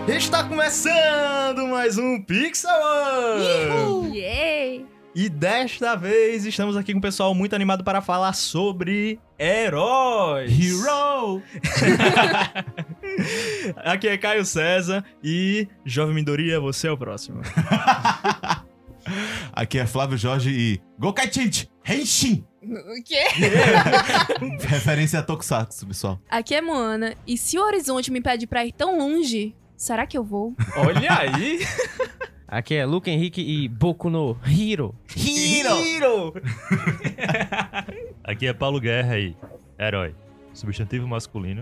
Está começando mais um Pixel One! Yay! E desta vez estamos aqui com o pessoal muito animado para falar sobre heróis. Hero! Aqui é Caio César e Jovem Midoriya, você é o próximo. Aqui é Flávio Jorge e Gokaichichi Henshin! O quê? Referência a Tokusatsu, pessoal. Aqui é Moana, e se o horizonte me pede pra ir tão longe, será que eu vou? Olha aí! Aqui é Luke Henrique e Boku no Hero. Hero! Aqui é Paulo Guerra e herói. Substantivo masculino.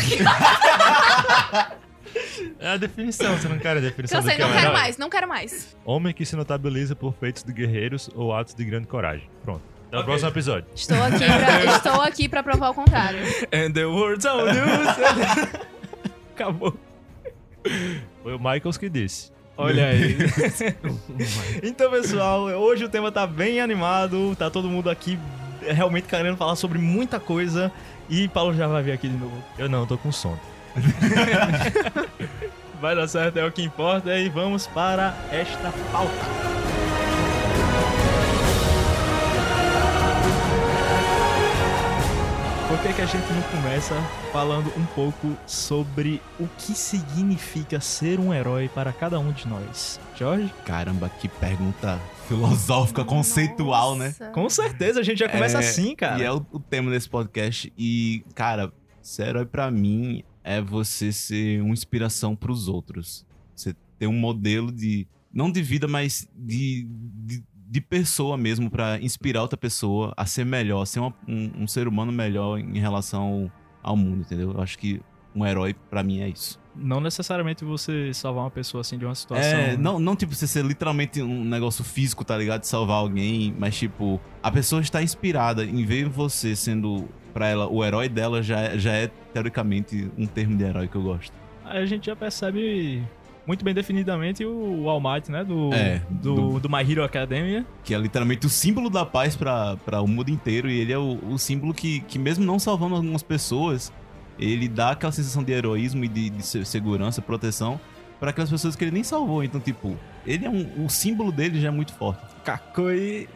É a definição, você não quer a definição Cansei, do que é não um quero herói? mais, não quero mais. Homem que se notabiliza por feitos de guerreiros ou atos de grande coragem. Pronto. Até o próximo episódio. Estou aqui pra provar o contrário. And the words on news. Acabou. Foi o Michaels que disse. Olha aí. Então, pessoal, hoje o tema tá bem animado. Tá todo mundo aqui realmente querendo falar sobre muita coisa. E Paulo já vai vir aqui de novo. Eu não, tô com sono. Vai dar certo, é o que importa. E vamos para esta pauta. Por que a gente não começa falando um pouco sobre o que significa ser um herói para cada um de nós? Jorge? Caramba, que pergunta filosófica, conceitual, né? Nossa. Com certeza, a gente já começa assim, cara. E é o tema desse podcast. E, cara, ser herói pra mim é você ser uma inspiração pros outros. Você ter um modelo de... não de vida, mas de pessoa mesmo, pra inspirar outra pessoa a ser melhor, ser um ser humano melhor em relação ao mundo, entendeu? Eu acho que um herói, pra mim, é isso. Não necessariamente você salvar uma pessoa assim de uma situação. Não tipo você ser literalmente um negócio físico, tá ligado? De salvar alguém, mas tipo, a pessoa está inspirada em ver você sendo, pra ela, o herói dela já é teoricamente um termo de herói que eu gosto. A gente já percebe muito bem definidamente o All Might, né? Do My Hero Academia. Que é literalmente o símbolo da paz pra o mundo inteiro. E ele é o símbolo que mesmo não salvando algumas pessoas, ele dá aquela sensação de heroísmo e de segurança, proteção pra aquelas pessoas que ele nem salvou. Então, tipo, ele é o símbolo dele já é muito forte. Kakoi.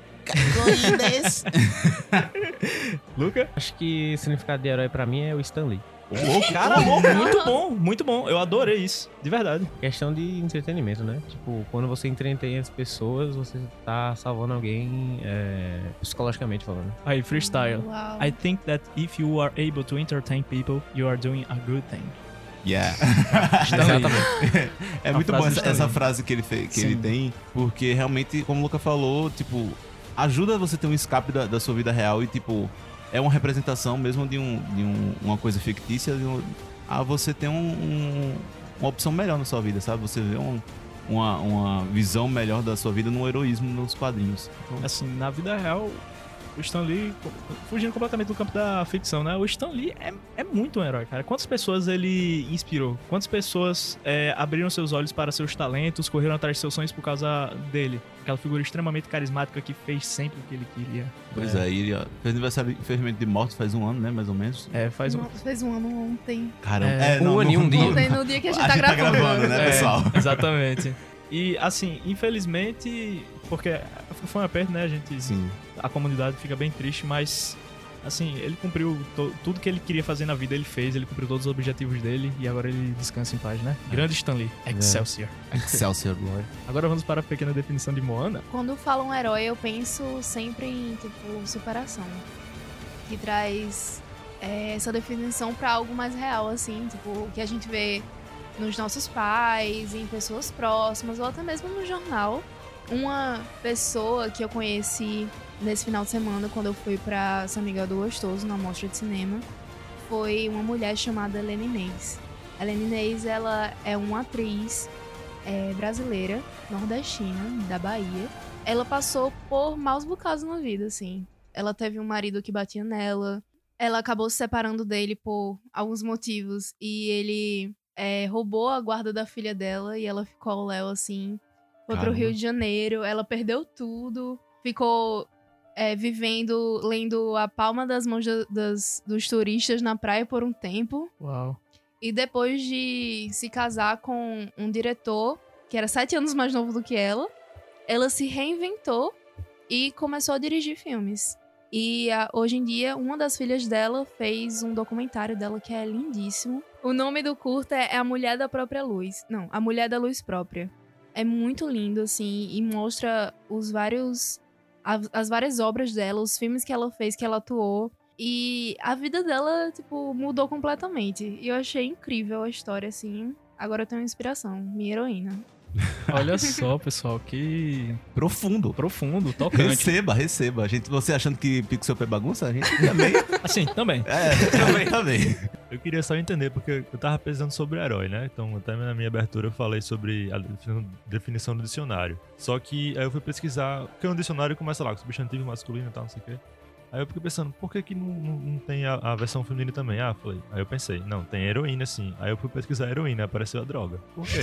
Luca? Acho que o significado de herói pra mim é o Stan Lee. Cara, muito bom, muito bom. Eu adorei isso, de verdade. Questão de entretenimento, né? Tipo, quando você entretém as pessoas, você tá salvando alguém psicologicamente falando. Aí, freestyle. Uau. I think that if you are able to entertain people, you are doing a good thing. Yeah. Exatamente. É A muito frase bom está essa linda. frase que ele Sim. tem, porque realmente, como o Luca falou, tipo, ajuda você ter um escape da sua vida real e, tipo, é uma representação mesmo de uma coisa fictícia a você ter uma opção melhor na sua vida, sabe? Você vê uma visão melhor da sua vida no heroísmo nos quadrinhos. Então, Assim, na vida real, o Stan Lee, fugindo completamente do campo da ficção, né? O Stan Lee é muito um herói, cara. Quantas pessoas ele inspirou? Quantas pessoas abriram seus olhos para seus talentos, correram atrás de seus sonhos por causa dele? Aquela figura extremamente carismática que fez sempre o que ele queria. pois é, ele ó, fez aniversário, infelizmente, de morte faz um ano, né? Mais ou menos. Faz um... Nossa, fez um ano ontem. Caramba. Um ano e um dia. Ontem, no dia que a gente A tá gente tá gravando. gravando, né, pessoal? Exatamente. E, assim, infelizmente, porque foi um aperto, né? Sim. A comunidade fica bem triste, mas, assim, ele cumpriu tudo que ele queria fazer na vida, ele fez, ele cumpriu todos os objetivos dele e agora ele descansa em paz, né? Grande Stan Lee. Excelsior. Excelsior Lord. Agora vamos para a pequena definição de Moana. Quando falo um herói, eu penso sempre em, tipo, superação. Que traz essa definição pra algo mais real, assim, tipo, o que a gente vê nos nossos pais, em pessoas próximas, ou até mesmo no jornal. Uma pessoa que eu conheci nesse final de semana, quando eu fui pra São Miguel do Gostoso, na mostra de cinema, foi uma mulher chamada Helene Inês. A Helene Inês, ela é uma atriz brasileira, nordestina, da Bahia. Ela passou por maus bocados na vida, assim. Ela teve um marido que batia nela. Ela acabou se separando dele por alguns motivos. E ele roubou a guarda da filha dela e ela ficou ao léu, assim. Foi pro Caramba. Rio de Janeiro. Ela perdeu tudo. Ficou lendo a palma das mãos dos turistas na praia por um tempo. Uau. E depois de se casar com um diretor que era 7 anos mais novo do que ela se reinventou e começou a dirigir filmes. E hoje em dia, uma das filhas dela fez um documentário dela que é lindíssimo. O nome do curta é A Mulher da Própria Luz. Não, A Mulher da Luz Própria. É muito lindo, assim, e mostra as várias obras dela, os filmes que ela fez, que ela atuou. E a vida dela, tipo, mudou completamente. E eu achei incrível a história, assim. Agora eu tenho inspiração, minha heroína. Olha só, pessoal, que Profundo. profundo, tocante. Receba. Você achando que Pixel é bagunça? A gente também. Assim, também. Também. Eu queria só entender, porque eu tava pesquisando sobre herói, né? Então, até na minha abertura eu falei sobre a definição do dicionário. Só que aí eu fui pesquisar, porque no dicionário começa lá com substantivo masculino e tal, não sei o quê. Aí eu fiquei pensando, por que não tem a versão feminina também? Aí eu pensei, não, tem heroína sim. Aí eu fui pesquisar heroína, apareceu a droga. Por quê?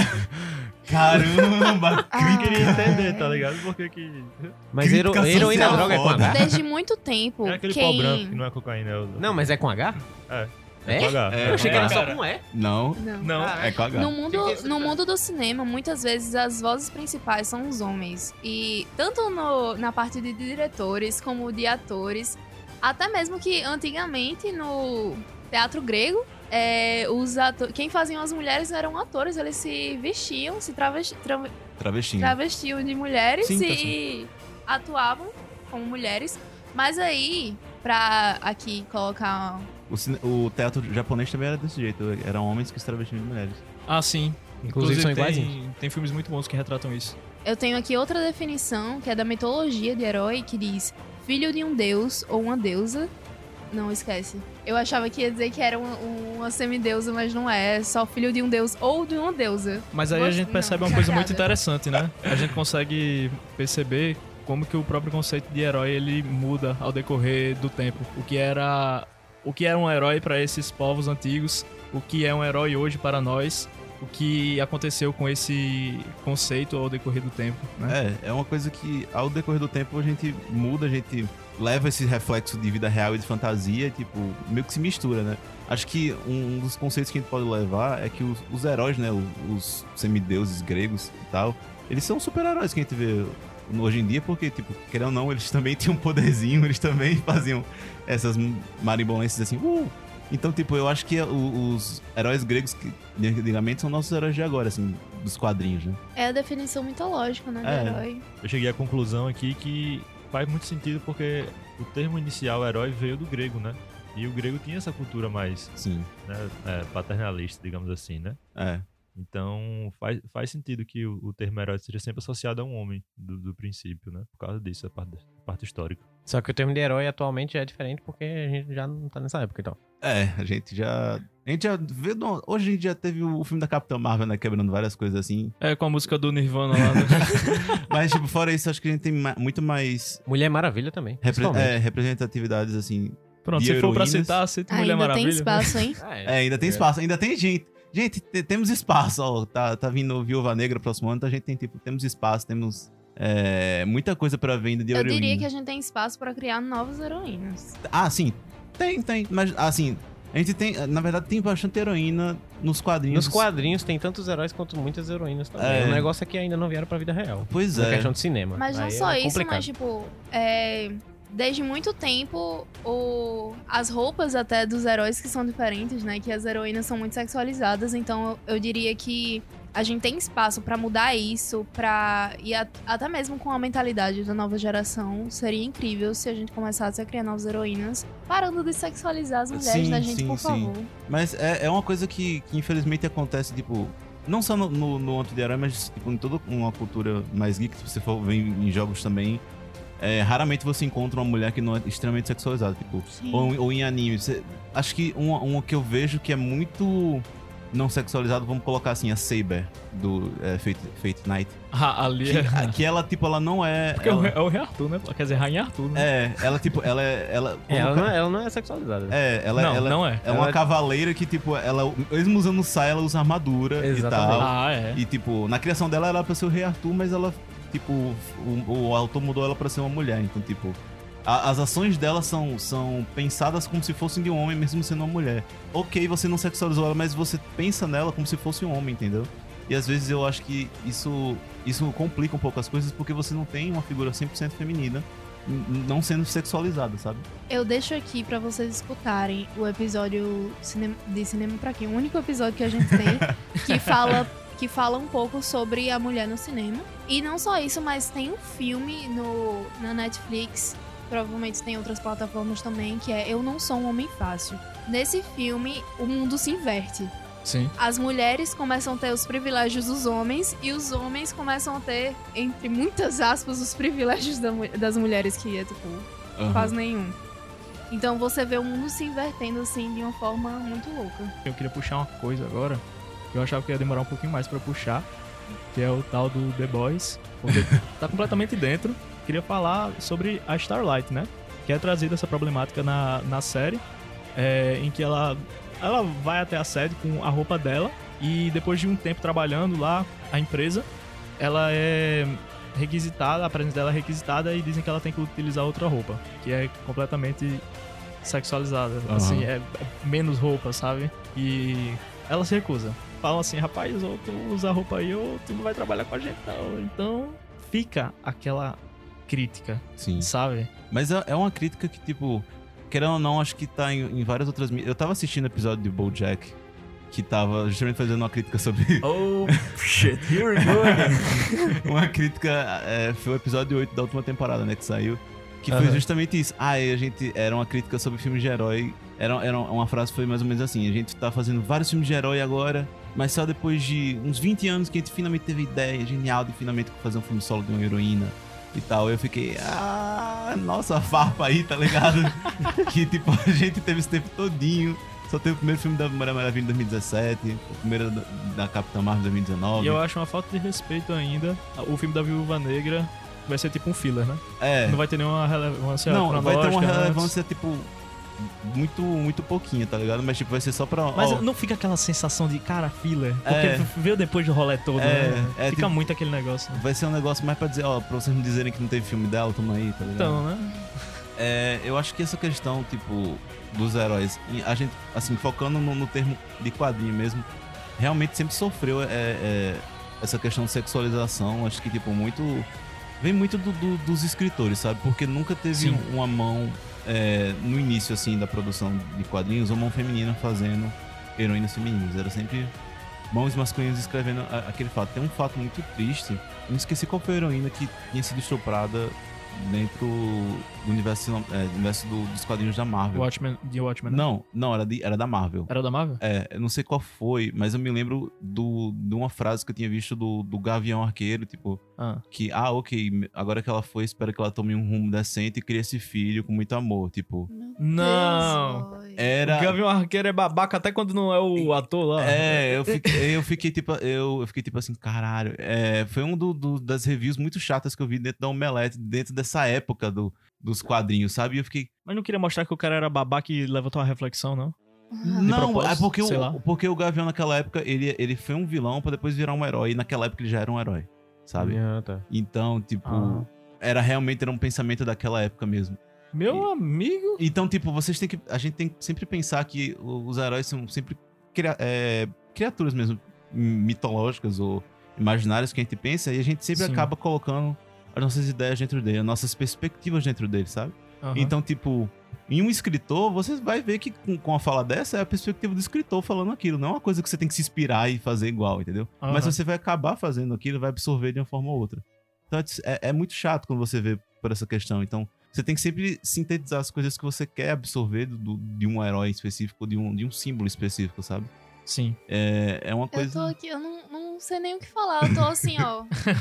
Caramba! Eu queria entender, tá ligado? Por que... Mas Crítica heroína social droga é com foda. H? Desde muito tempo, É aquele pau quem... branco que não é cocaína. Não, mas é com H? É. É? com H. É. Eu achei que era É. só com E. Não, Não. é com H. No mundo do cinema, muitas vezes as vozes principais são os homens. E tanto na parte de diretores como de atores, até mesmo que antigamente no teatro grego, quem faziam as mulheres eram atores, eles se vestiam, se Travestinho. travestiam de mulheres Sim, tá e atuavam como mulheres. Mas aí, pra aqui colocar... O teatro japonês também era desse jeito. Eram homens que se travestiam de mulheres. Ah, sim. Inclusive são tem filmes muito bons que retratam isso. Eu tenho aqui outra definição, que é da mitologia de herói, que diz: filho de um deus ou uma deusa. Não, esquece. Eu achava que ia dizer que era uma semideusa, mas não é. É só filho de um deus ou de uma deusa. Mas aí a gente percebe uma coisa muito cagada. interessante, né? A gente consegue perceber como que o próprio conceito de herói ele muda ao decorrer do tempo. O que era um herói para esses povos antigos, o que é um herói hoje para nós, o que aconteceu com esse conceito ao decorrer do tempo, né? É uma coisa que ao decorrer do tempo a gente muda, a gente leva esse reflexo de vida real e de fantasia, tipo, meio que se mistura, né? Acho que um dos conceitos que a gente pode levar é que os heróis, né, os semideuses gregos e tal, eles são super-heróis que a gente vê hoje em dia, porque, tipo, querendo ou não, eles também tinham um poderzinho, eles também faziam essas marimbolenses assim, Então, tipo, eu acho que os heróis gregos de antigamente são nossos heróis de agora, assim, dos quadrinhos, né? É a definição mitológica, né, de É. herói. Eu cheguei à conclusão aqui que faz muito sentido porque o termo inicial herói veio do grego, né? E o grego tinha essa cultura mais Sim. paternalista, digamos assim, né? É. Então faz sentido que o termo herói seja sempre associado a um homem do princípio, né? Por causa disso, a parte histórica. Só que o termo de herói atualmente é diferente porque a gente já não tá nessa época, então. A gente já vê. Hoje a gente já teve o filme da Capitã Marvel, né? Quebrando várias coisas assim. É, com a música do Nirvana lá, né? Mas, tipo, fora isso, acho que a gente tem muito mais Mulher Maravilha também. principalmente. representatividades, assim. Pronto, De se for pra heroínas. citar, cita Mulher Ainda Maravilha. tem espaço, hein? Ainda tem espaço, ainda tem gente. Gente, temos espaço, ó. Tá vindo Viúva Negra próximo ano, então a gente tem, tipo, temos espaço, temos muita coisa pra venda de Eu heroína. diria que a gente tem espaço pra criar novas heroínas. Ah, sim. Tem. Mas, assim, a gente tem... Na verdade, tem bastante heroína nos quadrinhos. Nos quadrinhos tem tantos heróis quanto muitas heroínas também. É. O negócio é que ainda não vieram pra vida real. Pois Na é. questão de cinema. Mas não Aí só é isso, complicado. mas tipo, desde muito tempo, as roupas até dos heróis que são diferentes, né? Que as heroínas são muito sexualizadas, então eu diria que a gente tem espaço pra mudar isso, até mesmo com a mentalidade da nova geração, seria incrível se a gente começasse a criar novas heroínas, parando de sexualizar as mulheres Sim, da gente, sim, por sim. favor. Mas é uma coisa que infelizmente acontece, tipo... Não só no âmbito de herói, mas tipo, em toda uma cultura mais geek, se você for ver em jogos também... raramente você encontra uma mulher que não é extremamente sexualizada, tipo, ou em anime. Acho que uma que eu vejo que é muito não sexualizado, vamos colocar assim, a Saber do Fate Night. Ah, ali é... Que ela, tipo, ela não é... Porque é o Rei Arthur, né? Quer dizer, Rainha Arthur, né? Ela, tipo, ela Ela não é sexualizada. Ela é. é uma cavaleira que, tipo, ela, mesmo usando saia, ela usa armadura Exatamente. e tal. Ah, é. E, tipo, na criação dela, ela era pra ser o Rei Arthur, mas ela, tipo, o autor mudou ela pra ser uma mulher. Então, tipo, As ações dela são pensadas como se fossem de um homem, mesmo sendo uma mulher. Ok, você não sexualizou ela, mas você pensa nela como se fosse um homem, entendeu? E às vezes eu acho que isso complica um pouco as coisas, porque você não tem uma figura 100% feminina não sendo sexualizada, sabe? Eu deixo aqui pra vocês escutarem o episódio de Cinema Pra Quem, o único episódio que a gente tem que fala um pouco sobre a mulher no cinema. E não só isso, mas tem um filme na Netflix, provavelmente tem outras plataformas também, que é Eu Não Sou um Homem Fácil. Nesse filme, o mundo se inverte. Sim. As mulheres começam a ter os privilégios dos homens e os homens começam a ter, entre muitas aspas, os privilégios das mulheres, que é, tipo, quase nenhum. Então você vê o mundo se invertendo, assim, de uma forma muito louca. Eu queria puxar uma coisa agora, que eu achava que ia demorar um pouquinho mais pra puxar, que é o tal do The Boys, porque tá completamente dentro. Queria falar sobre a Starlight, né? Que é trazida essa problemática na série, em que ela vai até a sede com a roupa dela e depois de um tempo trabalhando lá, a empresa, ela é requisitada, a presença dela é requisitada e dizem que ela tem que utilizar outra roupa, que é completamente sexualizada, assim, é menos roupa, sabe? E ela se recusa. Falam assim, rapaz, ou tu usa a roupa aí ou tu não vai trabalhar com a gente não. Então fica aquela crítica, Sim. sabe? Mas é uma crítica que, tipo, querendo ou não, acho que tá em várias outras... Eu tava assistindo o episódio de BoJack, que tava justamente fazendo uma crítica sobre... Oh, shit, here we go again. Uma crítica... foi o episódio 8 da última temporada, né, que saiu. Que foi justamente isso. Era uma crítica sobre filmes de herói. Era uma frase que foi mais ou menos assim. A gente tá fazendo vários filmes de herói agora, mas só depois de uns 20 anos que a gente finalmente teve a ideia genial de finalmente fazer um filme solo de uma heroína e tal. Eu fiquei, nossa, farpa aí, tá ligado? Que, tipo, a gente teve esse tempo todinho. Só teve o primeiro filme da Mulher Maravilha em 2017, o primeiro da Capitã Marvel em 2019. E eu acho uma falta de respeito ainda. O filme da Viúva Negra vai ser tipo um filler, né? Não vai ter nenhuma relevância cronológica. Não, vai ter uma relevância, antes. tipo, muito pouquinha, tá ligado? Mas, tipo, vai ser só pra... Mas não fica aquela sensação de, cara, filler? Porque veio depois do rolê todo, né? Fica tipo, muito aquele negócio. Né? Vai ser um negócio mais pra dizer, pra vocês não dizerem que não teve filme dela, tamo aí, tá ligado? Então, né? Eu acho que essa questão, tipo, dos heróis, a gente, assim, focando no termo de quadrinho mesmo, realmente sempre sofreu essa questão de sexualização. Acho que, tipo, vem muito dos escritores, sabe? Porque nunca teve uma mão, no início, assim, da produção de quadrinhos, uma mão feminina fazendo heroínas femininas. Era sempre mãos masculinas escrevendo aquele fato. Tem um fato muito triste, eu não esqueci qual foi a heroína que tinha sido estuprada dentro do universo dos quadrinhos da Marvel. Watchmen, né? Não, era da Marvel. Era da Marvel? Eu não sei qual foi, mas eu me lembro de uma frase que eu tinha visto do Gavião Arqueiro, tipo, que, ok, agora que ela foi, espero que ela tome um rumo decente e crie esse filho com muito amor, tipo... Não! Era... O Gavião Arqueiro é babaca até quando não é o ator lá. Eu fiquei tipo assim, caralho. Foi das reviews muito chatas que eu vi dentro da Omelete, dentro dessa época dos quadrinhos, sabe? E eu fiquei... Mas não queria mostrar que o cara era babaca e levantou uma reflexão, não? Não, porque o Gavião naquela época, ele foi um vilão pra depois virar um herói. E naquela época ele já era um herói, sabe? Tá. Então, tipo... Era um pensamento daquela época mesmo. Meu amigo! Então, tipo, a gente tem que sempre pensar que os heróis são sempre criaturas mesmo, mitológicas ou imaginárias que a gente pensa, e a gente sempre acaba colocando as nossas ideias dentro dele, as nossas perspectivas dentro dele, sabe? Então, tipo, em um escritor, você vai ver que com a fala dessa é a perspectiva do escritor falando aquilo, não é uma coisa que você tem que se inspirar e fazer igual, entendeu? Mas você vai acabar fazendo aquilo e vai absorver de uma forma ou outra. Então, é muito chato quando você vê por essa questão. Então, você tem que sempre sintetizar as coisas que você quer absorver de um herói específico, de um símbolo específico, sabe? Sim. É uma coisa... Eu tô aqui, eu não sei nem o que falar, eu tô assim, ó.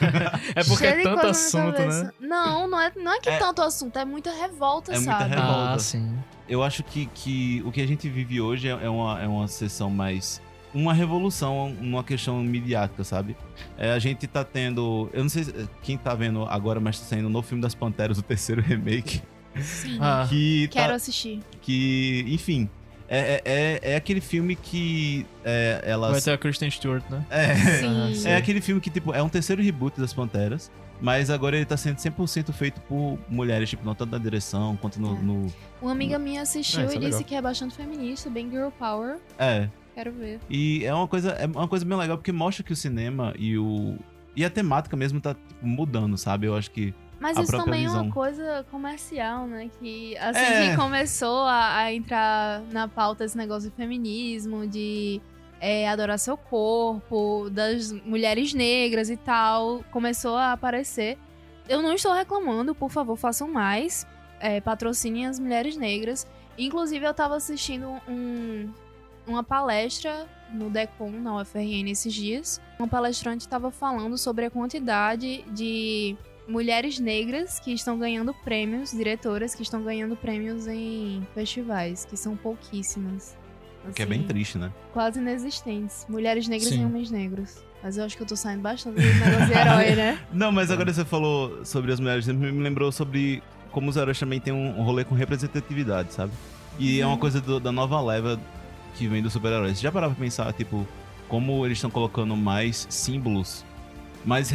É porque é tanto assunto, né? Não é que tanto assunto, é muita revolta, sabe? Muita revolta. Sim. Eu acho que o que a gente vive hoje é uma sessão mais... Uma revolução numa questão midiática, sabe? A gente tá tendo... Eu não sei quem tá vendo agora, mas tá saindo no filme das Panteras, o terceiro remake. Sim, quero assistir. Que, enfim... É aquele filme que elas... Vai ter a Kristen Stewart, né? Sim. É aquele filme que, tipo, é um terceiro reboot das Panteras. Mas agora ele tá sendo 100% feito por mulheres, tipo, não tanto na direção quanto no... Uma amiga minha assistiu isso e é disse legal. que é bastante feminista, bem girl power. É. Quero ver. E é uma coisa bem legal porque mostra que o cinema e a temática mesmo tá tipo, mudando, sabe? Eu acho que Mas a isso própria também é uma visão. coisa comercial, né? Que assim É. que começou a entrar na pauta esse negócio de feminismo, de adorar seu corpo, das mulheres negras e tal, começou a aparecer. Eu não estou reclamando, por favor, façam mais. Patrocinem as mulheres negras. Inclusive, eu tava assistindo uma palestra no DECOM, na UFRN, esses dias. Uma palestrante estava falando sobre a quantidade de mulheres negras que estão ganhando prêmios, diretoras que estão ganhando prêmios em festivais, que são pouquíssimas. Que é bem Assim, triste, né? quase inexistentes. Mulheres negras Sim. e homens negros. Mas eu acho que eu tô saindo bastante do negócio de herói, né? Não, mas agora você falou sobre as mulheres, me lembrou sobre como os heróis também têm um rolê com representatividade, sabe? E é uma coisa da nova leva que vem dos super-heróis. Já parava pra pensar, tipo, como eles estão colocando mais símbolos, mais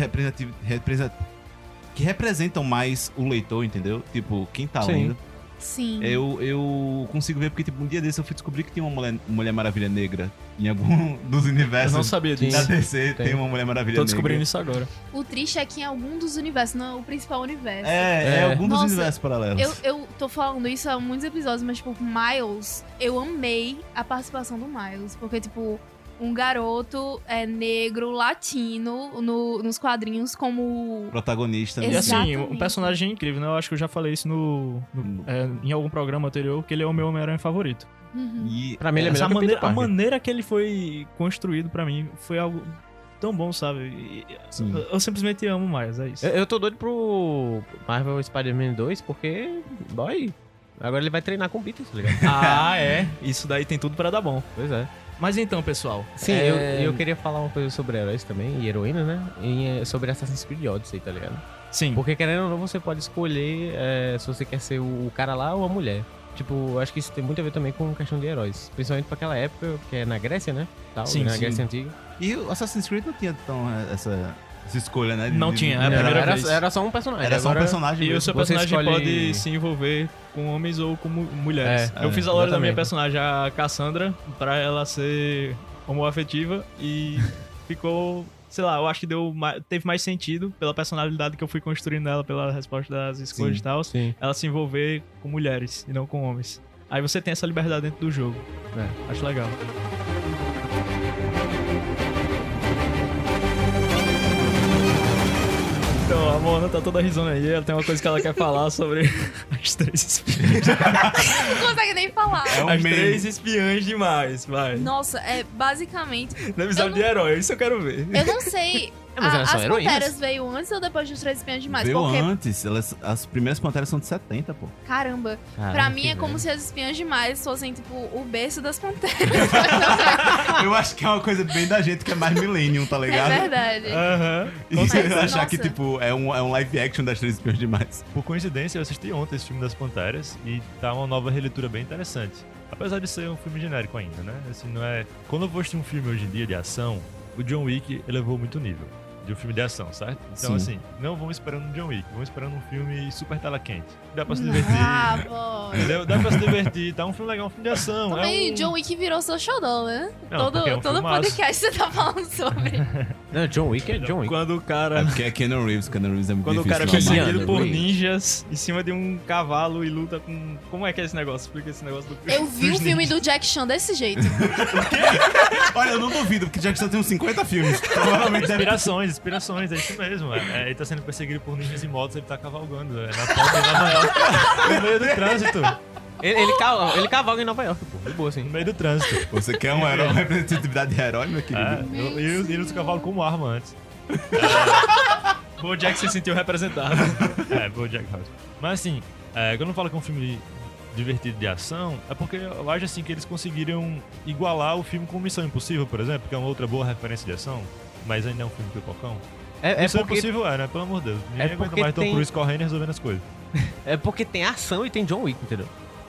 que representam mais o leitor, entendeu? Tipo, quem tá Sim. lendo. Sim. Eu consigo ver porque, tipo, um dia desse eu fui descobrir que tinha uma Mulher Maravilha negra em algum dos universos. Eu não sabia disso. Da DC Tem. tem uma Mulher Maravilha Tô negra. descobrindo isso agora. O triste é que em algum dos universos, não é o principal universo. É algum dos Nossa, universos paralelos. Eu tô falando isso há muitos episódios, mas, tipo, Miles, eu amei a participação do Miles. Porque, tipo, um garoto negro, latino, nos quadrinhos como... Protagonista, né? E assim, Exatamente. um personagem incrível, né? Eu acho que eu já falei isso em algum programa anterior, que ele é o meu Homem-Aranha favorito. Uhum. E Pra mim, ele é Essa melhor que o Peter a Parker. maneira que ele foi construído pra mim foi algo tão bom, sabe? Sim. Eu simplesmente amo mais, é isso. Eu tô doido pro Marvel Spider-Man 2, porque, boy, agora ele vai treinar com o Peter, tá ligado? Ah, é. Isso daí tem tudo pra dar bom. Pois é. Mas então, pessoal. Sim, eu queria falar uma coisa sobre heróis também, e heroínas, né? E sobre Assassin's Creed Odyssey, tá ligado? Sim. Porque querendo ou não, você pode escolher se você quer ser o cara lá ou a mulher. Tipo, eu acho que isso tem muito a ver também com questão de heróis. Principalmente pra aquela época, que é na Grécia, né? Tal, Sim, na sim. Grécia Antiga. E o Assassin's Creed não tinha tão essa escolha, né? Não tinha, é a primeira vez. Era só um personagem. Era só um Agora- personagem E o mesmo. seu Você personagem escolhe- pode se envolver com homens ou com mulheres. É, eu fiz a lore da minha exatamente. personagem, a Cassandra, pra ela ser homoafetiva e ficou, sei lá, eu acho que teve mais sentido pela personalidade que eu fui construindo ela, pela resposta das escolhas Sim. e tal, Sim. ela se envolver com mulheres e não com homens. Aí você tem essa liberdade dentro do jogo. Acho legal. Então, a Mona tá toda risonha aí, ela tem uma coisa que ela quer falar sobre as três espiãs. Não consegue nem falar. É um As meme. três espiãs demais, vai. Nossa, basicamente... No episódio de herói, isso eu quero ver. Eu não sei... mas elas são as heroínas. Panteras veio antes ou depois dos Três Espiãs Demais? Veio Porque, antes, as primeiras Panteras são de 70, pô. caramba, Caramba, pra mim que é como velho. se as Espiãs Demais fossem, tipo, o berço das Panteras. Eu acho que é uma coisa bem da gente que é mais millennium, tá É ligado? verdade. Aham. E Mas, você achar nossa. que, tipo, é um live action das Três Espiãs Demais. Por coincidência, eu assisti ontem esse filme das Panteras e tá uma nova releitura bem interessante. Apesar de ser um filme genérico ainda, né? Assim, não é... Quando eu vou assistir um filme hoje em dia de ação, o John Wick elevou muito o nível de um filme de ação, certo? Então, Sim. assim, não vamos esperando um John Wick, vamos esperando um filme super tela quente. Dá pra se divertir, Ah, pô. entendeu? Dá pra se divertir, tá um filme legal, um filme de ação. Também é um... John Wick virou seu xodó, né? Não, porque é um todo filmaço. podcast você tá falando sobre. Não, John Wick é John Wick. Quando o cara... É porque é Keanu Reeves é muito Quando o difícil. cara é não, Keanu perseguido por Reeves. ninjas em cima de um cavalo e luta com... Como é que é esse negócio? Explica esse negócio do Eu vi dos o filme ninjas. do Jack Chan desse jeito. Olha, eu não duvido, porque Jack Chan tem uns 50 filmes. Provavelmente deve Inspirações, é isso mesmo. Ele tá sendo perseguido por ninjas e motos, ele tá cavalgando na ponta de Nova York, no meio do trânsito. Ele cavalga em Nova York, pô. De boa, assim. No meio do trânsito. Você quer uma representatividade de herói, meu querido? É, e usa o cavalo como arma antes. Bojack se sentiu representado. Bojack Horseman. Mas assim, quando eu falo que é um filme divertido de ação, é porque eu acho assim que eles conseguiram igualar o filme com Missão Impossível, por exemplo, que é uma outra boa referência de ação, mas ainda é um filme pipocão. Missão Impossível né? Pelo amor de Deus. Ninguém aguenta porque mais Tom tem- Cruise correndo e resolvendo as coisas. É porque tem ação e tem John Wick, entendeu?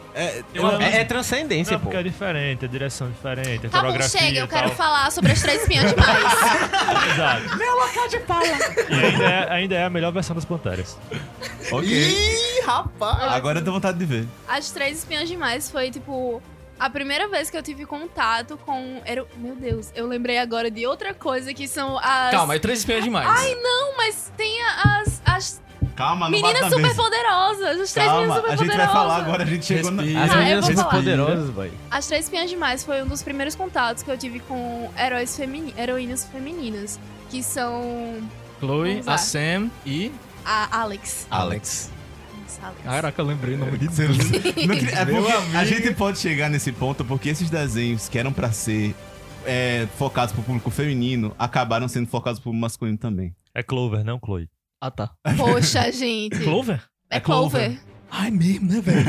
É transcendência, Não, pô. porque é diferente, a direção é diferente, a Tá bom, coreografia chega, eu e quero tal. falar sobre as 3 espiãs demais. Exato. Meu local de fala. E ainda é a melhor versão das Panteras. Ok. Ih, rapaz. Agora eu tenho vontade de ver. As 3 espiãs demais foi, tipo, a primeira vez que eu tive contato com... Meu Deus, eu lembrei agora de outra coisa que são as... Calma, é 3 espiãs demais. Ai, não, mas tem as Calma, não meninas bate na mesa. superpoderosas. As 3 meninas Calma, a superpoderosas. gente vai falar agora, a gente chegou na... Respira. As Ah, meninas eu vou super falar. poderosas, boy. As 3 espiãs demais foi um dos primeiros contatos que eu tive com heroínas femininas. Que são Chloe, Vamos lá. a Sam e a Alex. Alex. Alex. Caraca, eu lembrei o nome de Você- não queria- é Meu porque amigo. a gente pode chegar nesse ponto porque esses desenhos que eram pra ser focados pro público feminino acabaram sendo focados pro público masculino também. É Clover, não Chloe. Ah, tá. Poxa, gente. Clover? É Clover. Ai, mesmo, né, velho?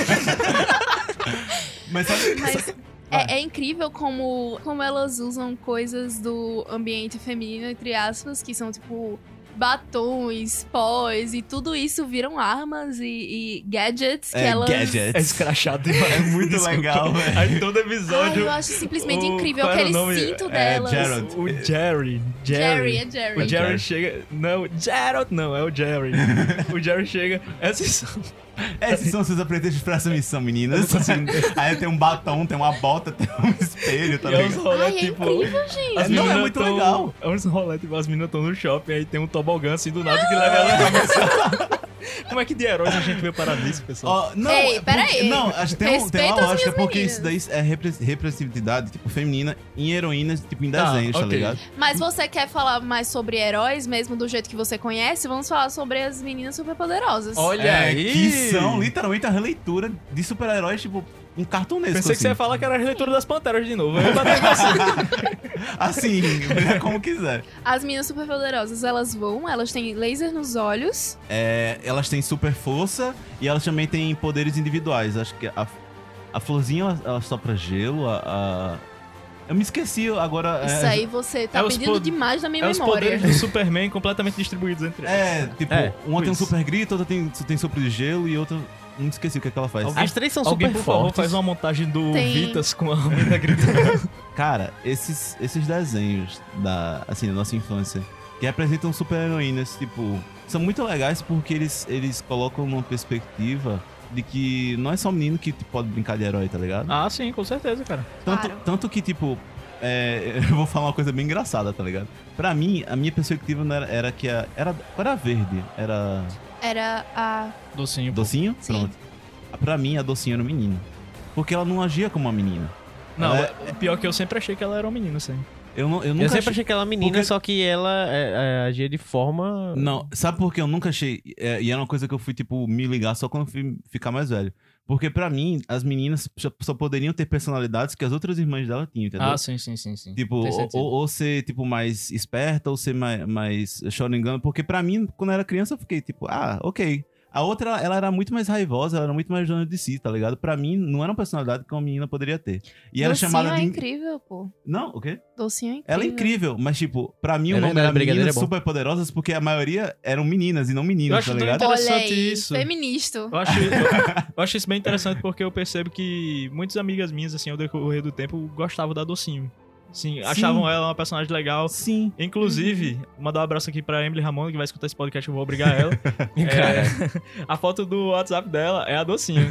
Mas sabe, Mas é incrível como elas usam coisas do ambiente feminino, entre aspas, que são tipo batons, pós e tudo isso viram armas e gadgets que elas. É gadgets. escrachado demais. É muito Desculpa. legal, velho. Aí todo Ai, episódio. eu acho simplesmente incrível qual era aquele o nome? cinto delas. Gerald. O Jerry. Jerry, é Jerry. O Jerry chega. Não, Gerald não, é o Jerry. O Jerry chega. Essas são. Esses são seus apresentos pra essa missão, meninas. Aí tem um batom, tem uma bota, tem um espelho, tá E é uns ligado? rolê, Ai, é tipo. incrível, gente. Não, é meninas muito tão- legal. É uns rolê, tipo, as meninas estão no shopping, aí tem um tobogã assim do nada que leva ela pra missão. Como é que de heróis a gente veio parar nisso, pessoal? Ó, não, Ei, é pera porque- aí. Não, acho que tem Respeita uma as lógica, minhas porque meninas. isso daí é representatividade, tipo, feminina em heroínas, tipo, em Tá, desenhos, tá ok. ligado? Mas você quer falar mais sobre heróis, mesmo do jeito que você conhece? Vamos falar sobre as meninas superpoderosas. Olha aí. Que são literalmente a releitura de super-heróis, tipo, um cartunesco, Pensei que assim. você ia falar que era a releitura das Panteras de novo. Eu ia bater em você. Assim, como quiser. As meninas superpoderosas, elas voam, elas têm laser nos olhos. Elas têm super força e elas também têm poderes individuais. Acho que a florzinha, ela sopra gelo, Eu me esqueci agora. Isso aí você tá é os pedindo pod- demais da minha É os memória. poderes do Superman completamente distribuídos entre eles. Tipo, É, uma tem um isso. super grito, outra tem sopro de gelo e outra. Não esqueci o que é que ela faz. Alguém- As três são Alguém, super por favor, fortes. faz uma montagem do Tem- Vitas com a menina gritando. Cara, esses desenhos da nossa infância, que representam super-heroínas, tipo, são muito legais porque eles colocam numa perspectiva de que não é só menino que pode brincar de herói, tá ligado? Ah, sim, com certeza, cara. Claro. Tanto que, tipo, eu vou falar uma coisa bem engraçada, tá ligado? Pra mim, a minha perspectiva não era que qual era a verde? Era Era a... Docinho. docinho? Sim. Pronto. Pra mim, a docinho era um menino. Porque ela não agia como uma menina. Não, Ela o pior é que eu sempre achei que ela era um menino, assim. Eu nunca Eu sempre achei que ela era menina, porque- só que ela agia de forma... Não, sabe por que eu nunca achei? E era uma coisa que eu fui, tipo, me ligar só quando eu fui ficar mais velho. Porque pra mim, as meninas só poderiam ter personalidades que as outras irmãs dela tinham, entendeu? Ah, sim. Tipo, Faz sentido. ou ser, tipo, mais esperta, ou ser mais choringando. Porque pra mim, quando eu era criança, eu fiquei, tipo, ok. A outra, ela era muito mais raivosa, ela era muito mais dona de si, tá ligado? Pra mim, não era uma personalidade que uma menina poderia ter. E era Docinho chamada é de... incrível, pô. Não, o quê? Docinho é incrível. Ela é incrível, mas, tipo, pra mim É o nome verdade, era brigadeiro Meninas é bom. Super Poderosas porque a maioria eram meninas e não Eu meninos, acho tá tão ligado? interessante Olha aí, isso. feminista. Eu acho isso bem interessante porque eu percebo que muitas amigas minhas, assim, ao decorrer do tempo, gostavam da Docinho. Sim, achavam ela uma personagem legal. Sim. Inclusive, mandar um abraço aqui pra Emily Ramon, que vai escutar esse podcast, eu vou obrigar ela. A foto do WhatsApp dela é a Docinho.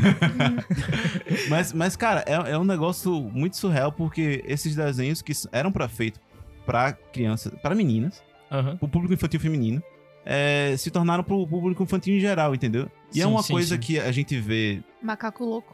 Mas cara, é um negócio muito surreal porque esses desenhos que eram feitos pra crianças, pra meninas, Aham. pro público infantil feminino, se tornaram pro público infantil em geral, entendeu? E é Sim, uma sim, coisa sim. que a gente vê Macaco louco.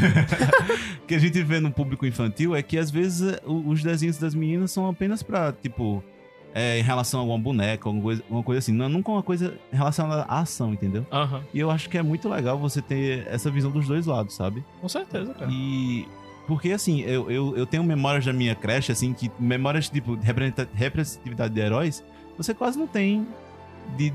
no público infantil é que às vezes os desenhos das meninas são apenas pra, tipo, em relação a alguma boneca, alguma coisa assim. Nunca uma coisa relacionada à ação, entendeu? Aham. E eu acho que é muito legal você ter essa visão dos dois lados, sabe? Com certeza, cara. E... Porque, assim, eu tenho memórias da minha creche, assim, que memórias, tipo, de representatividade de heróis, você quase não tem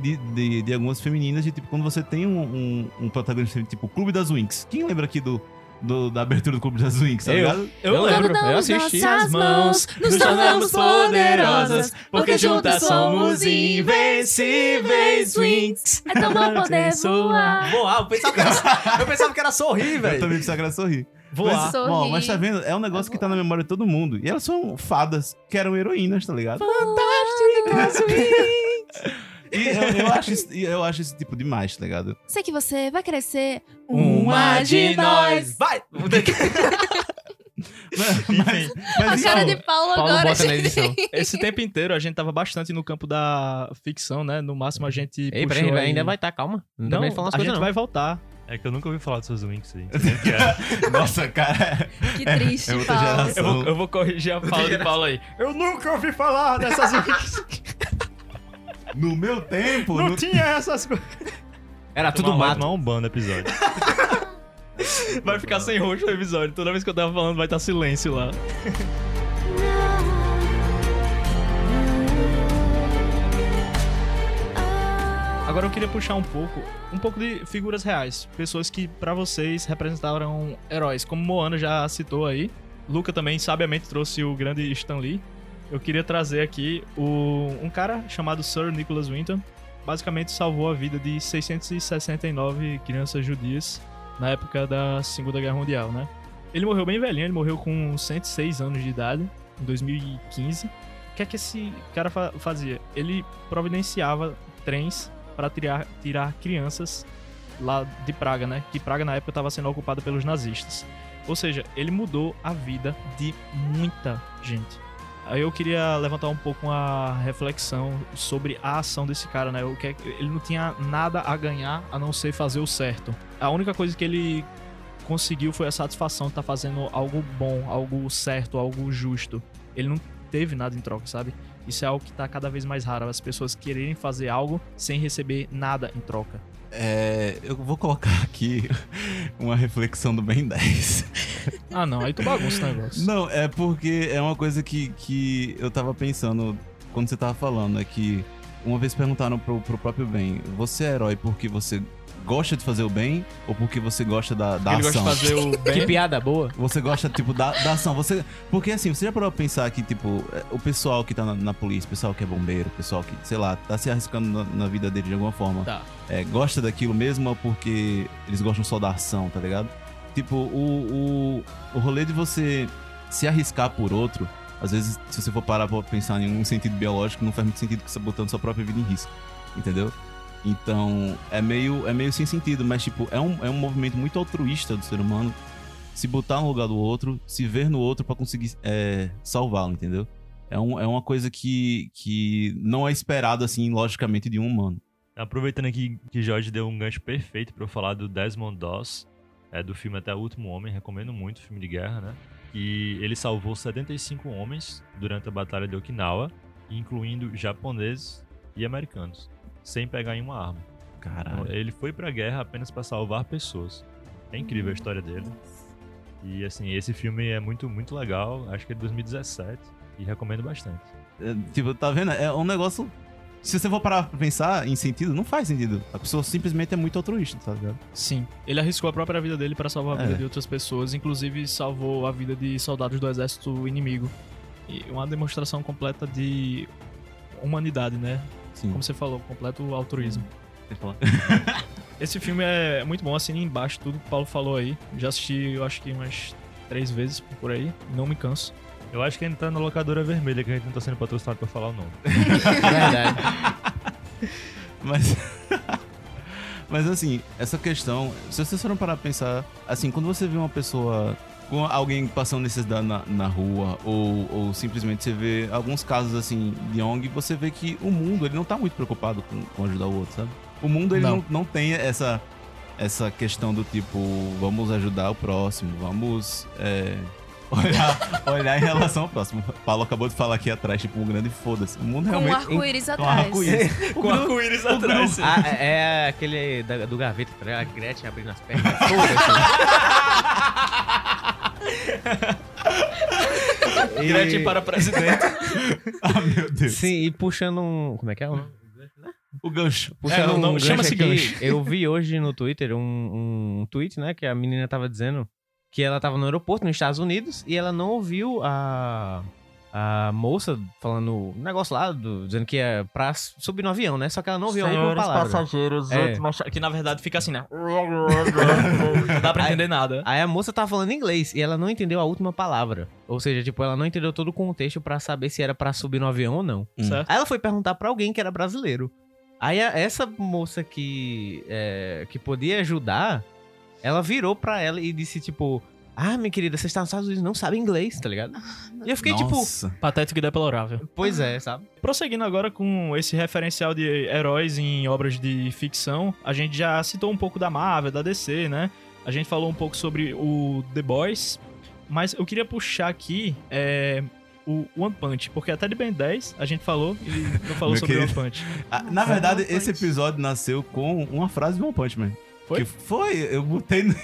de algumas femininas, de, tipo, quando você tem um protagonista, tipo, Clube das Winx. Quem lembra aqui do da abertura do Clube das Winx, tá ligado? Eu lembro, Quando eu damos assisti. nossas mãos, nos tornamos poderosas, porque juntas somos invencíveis. Winx, é tão bom poder voar. Voar, eu pensava que era sorrir, Eu velho. também pensava que era sorrir. Voar. Sorrir. Bom, mas tá vendo? É um negócio que tá na memória de todo mundo. E elas são fadas que eram heroínas, tá ligado? Fantásticas Winx. E eu acho esse tipo demais, tá ligado? Sei que você vai crescer Uma de nós. Vai! Mas A cara então, de Paulo Paulo agora, bota na gente. edição. Esse tempo inteiro a gente tava bastante no campo da ficção, né? No máximo a gente Ei, puxou peraí, aí... ainda vai estar, calma. Não, Não, terminei de falar umas a coisas, gente não. vai voltar. É que eu nunca ouvi falar dessas Winx aí. Não sei o que é. nossa, cara. Que triste, É outra Paulo. geração. Eu vou corrigir a fala de Paulo aí. Eu nunca ouvi falar dessas Winx. No meu tempo, Não tinha essas coisas. Era tudo Vai mato. tomar um ban no episódio. Vai ficar sem roxo o episódio. Toda vez que eu tava falando vai estar silêncio lá. Agora eu queria puxar um pouco de figuras reais. Pessoas que pra vocês representaram heróis. Como Moana já citou aí. Luca também sabiamente trouxe o grande Stan Lee. Eu queria trazer aqui um cara chamado Sir Nicholas Winton. Basicamente salvou a vida de 669 crianças judias na época da Segunda Guerra Mundial, né? Ele morreu bem velhinho, ele morreu com 106 anos de idade, em 2015. O que é que esse cara fazia? Ele providenciava trens para tirar crianças lá de Praga, né? Que Praga na época estava sendo ocupada pelos nazistas. Ou seja, ele mudou a vida de muita gente. Aí eu queria levantar um pouco uma reflexão sobre a ação desse cara, né? Ele não tinha nada a ganhar a não ser fazer o certo. A única coisa que ele conseguiu foi a satisfação de estar fazendo algo bom, algo certo, algo justo. Ele não teve nada em troca, sabe? Isso é algo que tá cada vez mais raro, as pessoas quererem fazer algo sem receber nada em troca. eu vou colocar aqui uma reflexão do Ben 10. Ah não, aí tu bagunça o negócio. Não, é porque é uma coisa que eu tava pensando quando você tava falando, é que uma vez perguntaram pro próprio Ben, você é herói porque você gosta de fazer o bem ou porque você gosta da Ele gosta ação? de fazer o bem. Que piada boa. Você gosta, tipo, da ação. Porque, assim, você já parou pra pensar que, tipo, o pessoal que tá na polícia, o pessoal que é bombeiro, o pessoal que, sei lá, tá se arriscando na vida dele de alguma forma, Tá. gosta daquilo mesmo ou porque eles gostam só da ação, tá ligado? Tipo, o rolê de você se arriscar por outro, às vezes, se você for parar pra pensar em um sentido biológico, não faz muito sentido que você tá botando sua própria vida em risco, entendeu? Então, é meio sem sentido, mas, tipo, é um movimento muito altruísta do ser humano se botar no lugar do outro, se ver no outro pra conseguir salvá-lo, entendeu? É uma coisa que não é esperado, assim, logicamente, de um humano. Aproveitando aqui que Jorge deu um gancho perfeito pra eu falar do Desmond Doss, do filme Até o Último Homem, recomendo muito, filme de guerra, né? E ele salvou 75 homens durante a Batalha de Okinawa, incluindo japoneses e americanos, sem pegar em uma arma. Caralho. Ele foi pra guerra apenas pra salvar pessoas. É incrível a história dele. E assim, esse filme é muito, muito legal, acho que é de 2017, e recomendo bastante. Tipo, tá vendo? É um negócio... Se você for parar pra pensar em sentido, não faz sentido. A pessoa simplesmente é muito altruísta, tá ligado? Sim, ele arriscou a própria vida dele para salvar a vida É. de outras pessoas, inclusive salvou a vida de soldados do exército inimigo. E uma demonstração completa de humanidade, né? Sim. Como você falou, completo altruísmo. Você fala. Esse filme é muito bom, assina embaixo tudo que o Paulo falou aí. Já assisti, eu acho que umas 3 vezes por aí, não me canso. Eu acho que ainda tá na locadora vermelha, que a gente não tá sendo patrocinado pra falar o nome. Verdade. Mas assim, essa questão, se vocês foram parar pra pensar, assim, quando você vê uma pessoa com alguém passando necessidade na rua, ou simplesmente você vê alguns casos assim de ONG, você vê que o mundo ele não tá muito preocupado com ajudar o outro, sabe? O mundo ele não tem essa questão do tipo, vamos ajudar o próximo, vamos olhar em relação ao próximo. O Paulo acabou de falar aqui atrás, tipo, um grande foda-se. O mundo Com um realmente... arco-íris com atrás. arco-íris. Com arco-íris atrás. É aquele do gaveta, tá ligado? A Gretchen abrindo as pernas. Foda-se. Gretchen para presidente. Ah, meu Deus. Sim, e puxando um... Como é que é o nome? O gancho. Puxando o nome- gancho chama-se aqui, gancho. Eu vi hoje no Twitter um tweet, né? Que a menina tava dizendo que ela tava no aeroporto, nos Estados Unidos, e ela não ouviu a moça falando um negócio lá, dizendo que é pra subir no avião, né? Só que ela não ouviu a última palavra. passageiros, que na verdade fica assim, né? Não dá pra entender nada. Aí a moça tava falando inglês e ela não entendeu a última palavra. Ou seja, tipo, ela não entendeu todo o contexto pra saber se era pra subir no avião ou não. Certo? Aí ela foi perguntar pra alguém que era brasileiro. Aí essa moça que podia ajudar, ela virou pra ela e disse, tipo... Ah, minha querida, você está nos Estados Unidos, não sabe inglês, tá ligado? E eu fiquei Nossa. Patético e deplorável. tipo... Pois é, sabe? Prosseguindo agora com esse referencial de heróis em obras de ficção, a gente já citou um pouco da Marvel, da DC, né? A gente falou um pouco sobre o The Boys, mas eu queria puxar aqui o One Punch, porque até de Ben 10 a gente falou e não falou Meu sobre o One querido. Punch. Na verdade, One Punch. esse episódio nasceu com uma frase do One Punch Man. Foi? Foi, eu botei no...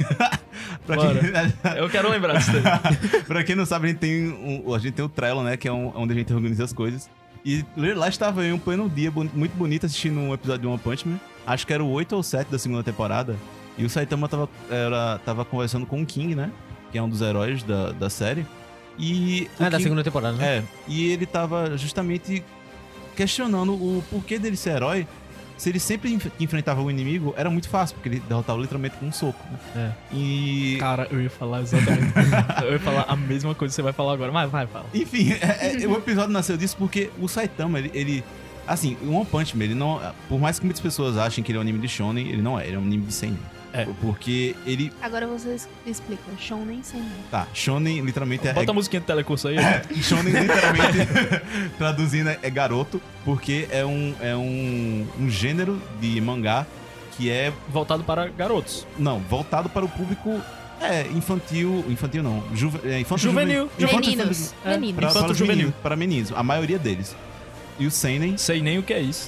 Eu quero lembrar disso daí. Pra quem não sabe, a gente tem o Trello, né? Que é onde a gente organiza as coisas. E lá estava eu, um pleno dia, muito bonito, assistindo um episódio de One Punch Man. Acho que era o 8 ou 7 da segunda temporada. E o Saitama tava conversando com o King, né? Que é um dos heróis da série. E o Da King- segunda temporada, né? É, e ele tava justamente questionando o porquê dele ser herói. Se ele sempre enfrentava o inimigo, era muito fácil, porque ele derrotava literalmente com um soco. Né? E... Cara, eu ia falar exatamente. Eu ia falar a mesma coisa que você vai falar agora, mas vai, fala. Enfim, o episódio nasceu disso porque o Saitama, ele assim, o One Punch Man, ele não... Por mais que muitas pessoas achem que ele é um anime de shonen, ele não é. Ele é um anime de seinen. É. Porque ele... Agora você explica. Shonen sem. Tá, shonen literalmente Bota a musiquinha do telecurso aí. shonen literalmente, traduzindo, é garoto, porque é um gênero de mangá que é... Voltado para garotos. Não, voltado para o público... infantil não. Juvenil. Meninos. É, Meninos. Para Infanto os juvenil. meninos, para meninos, a maioria deles. E o seinen Sei nem o que é isso.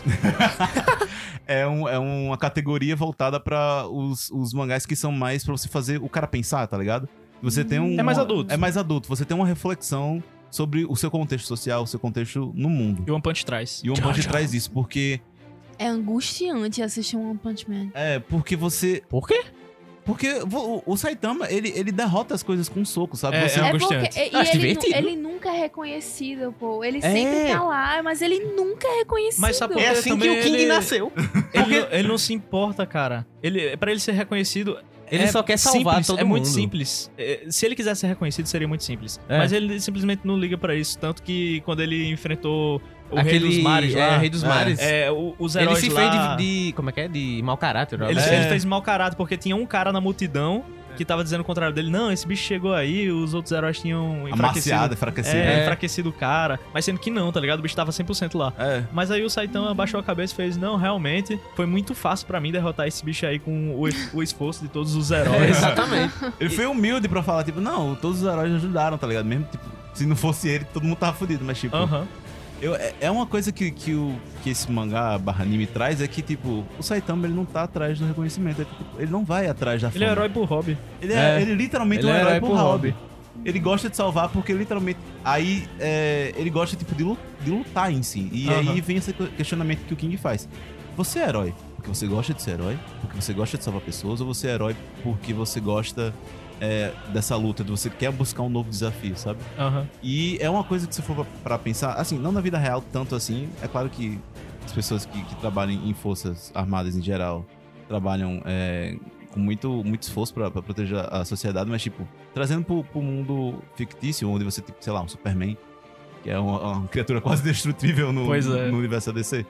é uma categoria voltada para os mangás que são mais pra você fazer o cara pensar, tá ligado? Você tem um... É mais adulto. É mais adulto. Você tem uma reflexão sobre o seu contexto social, o seu contexto no mundo. E o One Punch traz. E o One Punch traz isso, porque... É angustiante assistir um One Punch Man. Porque você... Por quê? Porque o Saitama, ele derrota as coisas com um soco, sabe? É, Você... é É porque angustiante. e Acho ele, divertido. ele nunca é reconhecido, pô. Ele sempre tá lá, mas ele nunca é reconhecido. Mas sabe por É quê? assim Também que o King ele- nasceu. Ele não se importa, cara. Pra ele ser reconhecido... Ele só quer salvar simples, todo É muito mundo. simples. Se ele quisesse ser reconhecido, seria muito simples. É. Mas ele simplesmente não liga pra isso. Tanto que quando ele enfrentou o Rei dos Mares lá... Rei dos Mares. Os Ele heróis se lá... fez de... Como é que é? De mau caráter. ó. Ele, É. ele fez mau caráter porque tinha um cara na multidão que tava dizendo o contrário dele. Não, esse bicho chegou aí, os outros heróis tinham Amaciado, enfraquecido. enfraquecido o cara. Mas sendo que não, tá ligado? O bicho tava 100% lá. É. Mas aí o Saitama baixou a cabeça e fez: não, realmente, foi muito fácil pra mim derrotar esse bicho aí com o esforço de todos os heróis. Exatamente. Ele foi humilde pra falar, tipo, não, todos os heróis ajudaram, tá ligado? Mesmo, tipo, se não fosse ele, todo mundo tava fudido. Mas, tipo, Aham. é uma coisa que esse mangá /anime traz, é que, tipo, o Saitama, ele não tá atrás do reconhecimento. É que, tipo, ele não vai atrás da fama. Ele é herói por hobby. Ele literalmente Ele é um é herói herói por por hobby. hobby. Ele gosta de salvar porque literalmente... Aí, ele gosta, tipo, de lutar em si. E Aham. aí vem esse questionamento que o King faz. Você é herói porque você gosta de ser herói? Porque você gosta de salvar pessoas? Ou você é herói porque você gosta dessa luta, de você quer buscar um novo desafio, sabe? Aham. E é uma coisa que se for pra pensar, assim, não na vida real tanto assim, é claro que as pessoas que trabalham em forças armadas em geral trabalham com muito esforço pra proteger a sociedade, mas tipo, trazendo pro mundo fictício, onde você tem, sei lá, um Superman, que é uma criatura quase destrutível no Pois é. no universo ADC.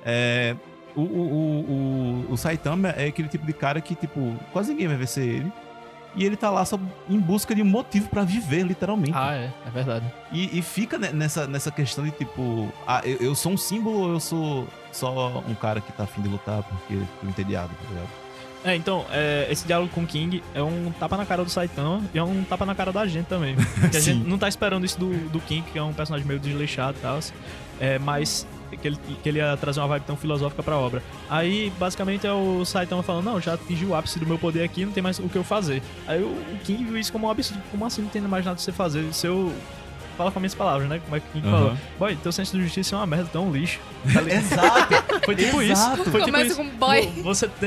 O Saitama é aquele tipo de cara que, tipo, quase ninguém vai vencer ele. E ele tá lá só em busca de um motivo pra viver, literalmente. Ah, é verdade. E fica nessa questão de tipo, eu sou um símbolo ou eu sou só um cara que tá afim de lutar porque tô entediado, tá ligado? Então, esse diálogo com o King é um tapa na cara do Saitama e é um tapa na cara da gente também. Que a Sim. gente não tá esperando isso do King, que é um personagem meio desleixado e tal. Mas que ele ia trazer uma vibe tão filosófica pra obra. Aí, basicamente, é o Saitama falando: não, já atingi o ápice do meu poder aqui, não tem mais o que eu fazer. Aí o King viu isso como um absurdo. Como assim não tem mais nada pra você fazer? fala com as minhas palavras, né? Como é que o King Aham. falou. Boy, teu senso de justiça é uma merda, tu é um lixo. Exato. Foi tipo isso. Foi tipo Começa isso. com boy. Você tem...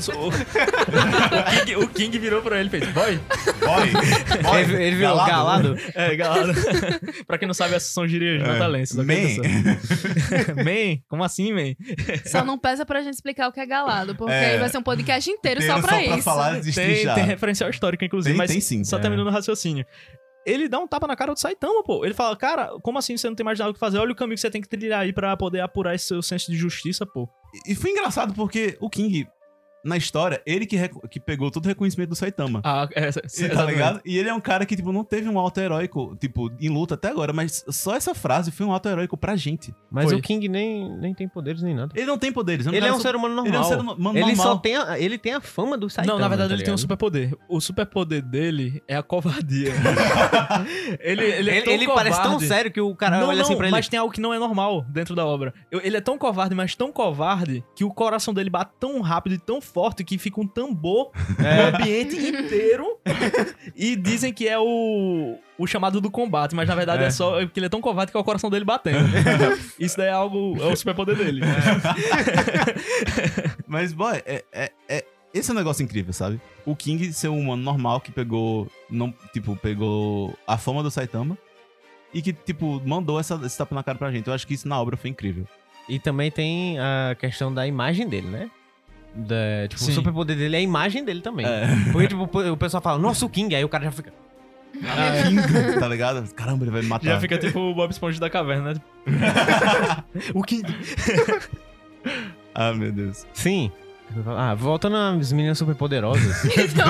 o King virou pra ele e fez, boy. Boy. Ele virou galado. É, galera. Pra quem não sabe, essas são gírias natalenses. Man. Man? Como assim, man? Só não peça pra gente explicar o que é galado, porque É. aí vai ser um podcast inteiro só Inteiro pra só pra isso. falar de Tem destrinchar. referencial histórico, inclusive, Tem- mas tem sim. só É. terminando o raciocínio. Ele dá um tapa na cara do Saitama, pô. Ele fala, cara, como assim você não tem mais nada o que fazer? Olha o caminho que você tem que trilhar aí pra poder apurar esse seu senso de justiça, pô. E foi engraçado porque o King, na história, ele que pegou todo o reconhecimento do Saitama. Ah, Tá ligado? E ele é um cara que, tipo, não teve um alto heróico, tipo, em luta até agora, mas só essa frase foi um alto heróico pra gente. Mas Foi. o King nem tem poderes nem nada. Ele não tem poderes. Ele é um ser humano normal. Ele é um ser humano Ele normal. só tem ele tem a fama do Saitama. Não, na verdade tá ele tem um ligado? superpoder. O superpoder dele é a covardia. ele é tão Ele parece tão covarde. sério que o cara olha assim pra ele. Mas tem algo que não é normal dentro da obra. Ele é tão covarde, mas tão covarde, que o coração dele bate tão rápido e tão forte que fica um tambor no ambiente inteiro. E dizem que é o chamado do combate, mas na verdade é só porque ele é tão covarde que é o coração dele batendo. Isso daí é o superpoder dele. Mas, boy, esse é um negócio incrível, sabe? O King ser um humano normal que pegou a fama do Saitama e que, tipo, mandou esse tapa na cara pra gente. Eu acho que isso na obra foi incrível. E também tem a questão da imagem dele, né? Tipo, Sim. o superpoder dele é a imagem dele também. É. Porque, tipo, o pessoal fala, nossa, o King. Aí o cara já fica... King, tá ligado? Caramba, ele vai me matar. Já fica tipo o Bob Esponja da caverna, né? O King. Ah, meu Deus. Sim. Voltando às meninas superpoderosas.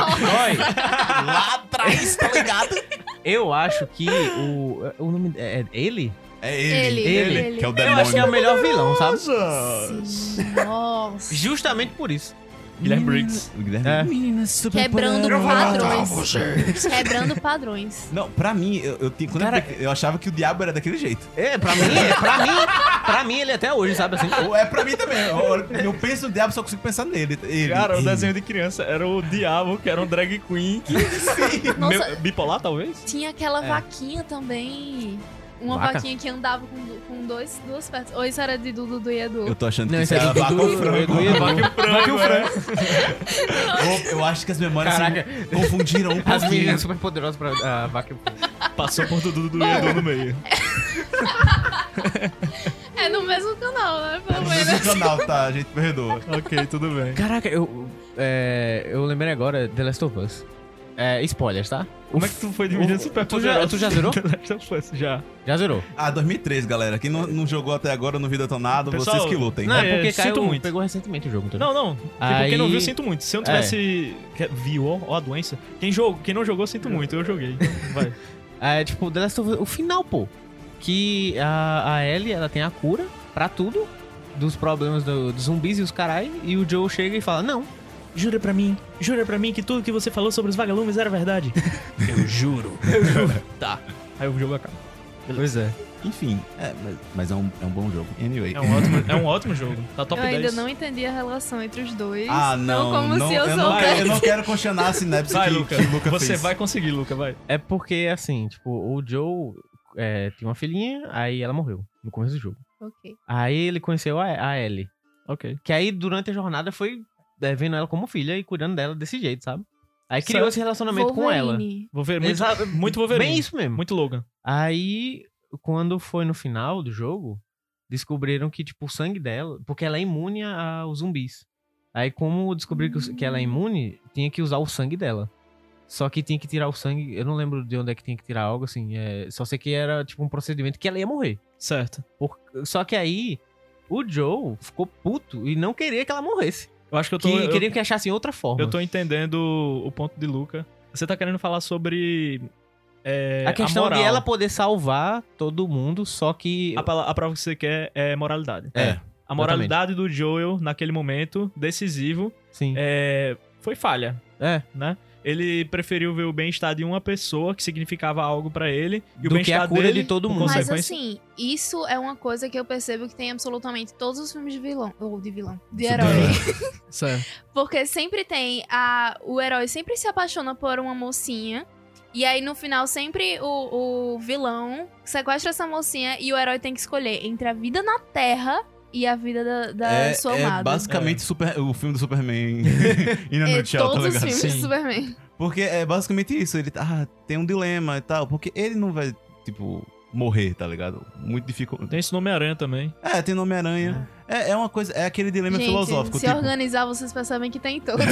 Lá atrás, tá ligado? Eu acho que o nome... É ele? É ele. Ele. Que é o Eu demônio. acho que é o melhor vilão, sabe? Sim, nossa. Justamente por isso. Guilherme Briggs. O Guilherme. É. Meninas super Quebrando poderosas. padrões. Quebrando padrões. Não, pra mim, eu achava que o diabo era daquele jeito. Pra mim ele até hoje, sabe assim? É pra mim também. Eu penso no diabo, só consigo pensar nele. Cara, o ele. desenho de criança era o Diabo, que era um drag queen. Nossa, Bipolar, talvez? tinha aquela vaquinha também. Uma Vaca? vaquinha que andava com duas pernas. Ou isso era de Dudu e Edu? Eu tô achando Não, que isso isso é é do vaca ou Dudu, frango. Edu e Edu. Vaca e o frango. Eu acho que as memórias Caraca. se confundiram um As pouquinho. meninas super poderosas pra vaca e o frango. Passou por Dudu do Edu no meio. É no mesmo canal, né? Pelo No mesmo menos. canal, tá? A gente perdoa. Ok, tudo bem. Caraca, eu lembrei agora The Last of Us. Spoilers, tá? Como é que tu foi de menina super poderosa? Tu já zerou? Já. Já zerou? Ah, 2003, galera. Quem não jogou até agora no Vida Tonado, Pessoal, vocês que lutem. Não, né? é porque sinto Caio muito. pegou recentemente o jogo, entendeu? Não. Tipo, Aí- quem não viu, sinto muito. Se eu não tivesse... Viu, ó a doença. Quem não jogou, sinto muito. Eu joguei. Vai. Tipo, The Last of Us, o final, pô. Que a Ellie, ela tem a cura pra tudo. Dos problemas dos zumbis e os carai. E o Joe chega e fala, não. Jura pra mim que tudo que você falou sobre os vagalumes era verdade. Eu juro. Tá. Aí o jogo acaba. Pois é. Enfim, mas é um bom jogo. Anyway. É um ótimo jogo. Tá top Eu 10. ainda não entendi a relação entre os dois. Ah, não. Como se eu eu soubesse. não quero questionar a sinapse Vai, que Luca. que o Luca Você fez. vai conseguir, Luca, vai. É porque, assim, tipo, o Joe tinha uma filhinha, aí ela morreu no começo do jogo. Ok. Aí ele conheceu a Ellie. Ok. Que aí, durante a jornada, foi vendo ela como filha e cuidando dela desse jeito, sabe? Aí criou Certo. esse relacionamento com ela. Wolverine. Vou ver muito, Exato. muito Wolverine. Bem isso mesmo. Muito Logan. Aí, quando foi no final do jogo, descobriram que, tipo, o sangue dela... Porque ela é imune aos zumbis. Aí, como descobriram que ela é imune, tinha que usar o sangue dela. Só que tinha que tirar o sangue... Eu não lembro de onde é que tinha que tirar algo, assim. Só sei que era, tipo, um procedimento que ela ia morrer. Certo. Só que aí, o Joe ficou puto e não queria que ela morresse. Eu acho que eu tô... Queria que achassem outra forma. Eu tô entendendo o ponto de Luca. Você tá querendo falar sobre... A questão moral. de ela poder salvar todo mundo, só que... A prova que você quer é moralidade. É. A moralidade do Joel, naquele momento decisivo, Sim. foi falha, É. né? Ele preferiu ver o bem-estar de uma pessoa, que significava algo pra ele, e o Do que bem-estar a cura dele, de todo por mundo. Mas consequência- assim, isso é uma coisa que eu percebo que tem absolutamente todos os filmes de vilão. Ou de vilão. De Super- herói. Certo. Porque sempre tem o herói sempre se apaixona por uma mocinha. E aí, no final, sempre o vilão sequestra essa mocinha e o herói tem que escolher entre a vida na Terra e a vida da sua amada. Basicamente o filme do Superman indo no tchau, tá Todos os ligado? filmes do Sim. Superman. Porque é basicamente isso. Ele tem um dilema e tal. Porque ele não vai, tipo, morrer, tá ligado? Muito difícil. Tem esse Homem-Aranha também. Tem Homem-Aranha. É uma coisa. É aquele dilema Gente, filosófico. se Tipo, organizar, vocês percebem que tem todos.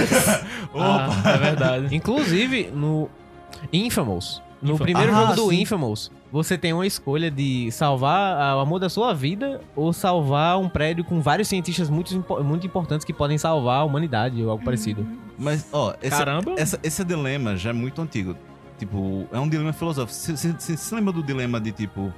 opa! É verdade. Inclusive, no Infamous. No Infamous. primeiro Ah, jogo do sim. Infamous, você tem uma escolha de salvar o amor da sua vida ou salvar um prédio com vários cientistas muito importantes que podem salvar a humanidade ou algo parecido. Mas, ó, Caramba. esse dilema já é muito antigo. Tipo, é um dilema filosófico. Você lembra do dilema de, tipo...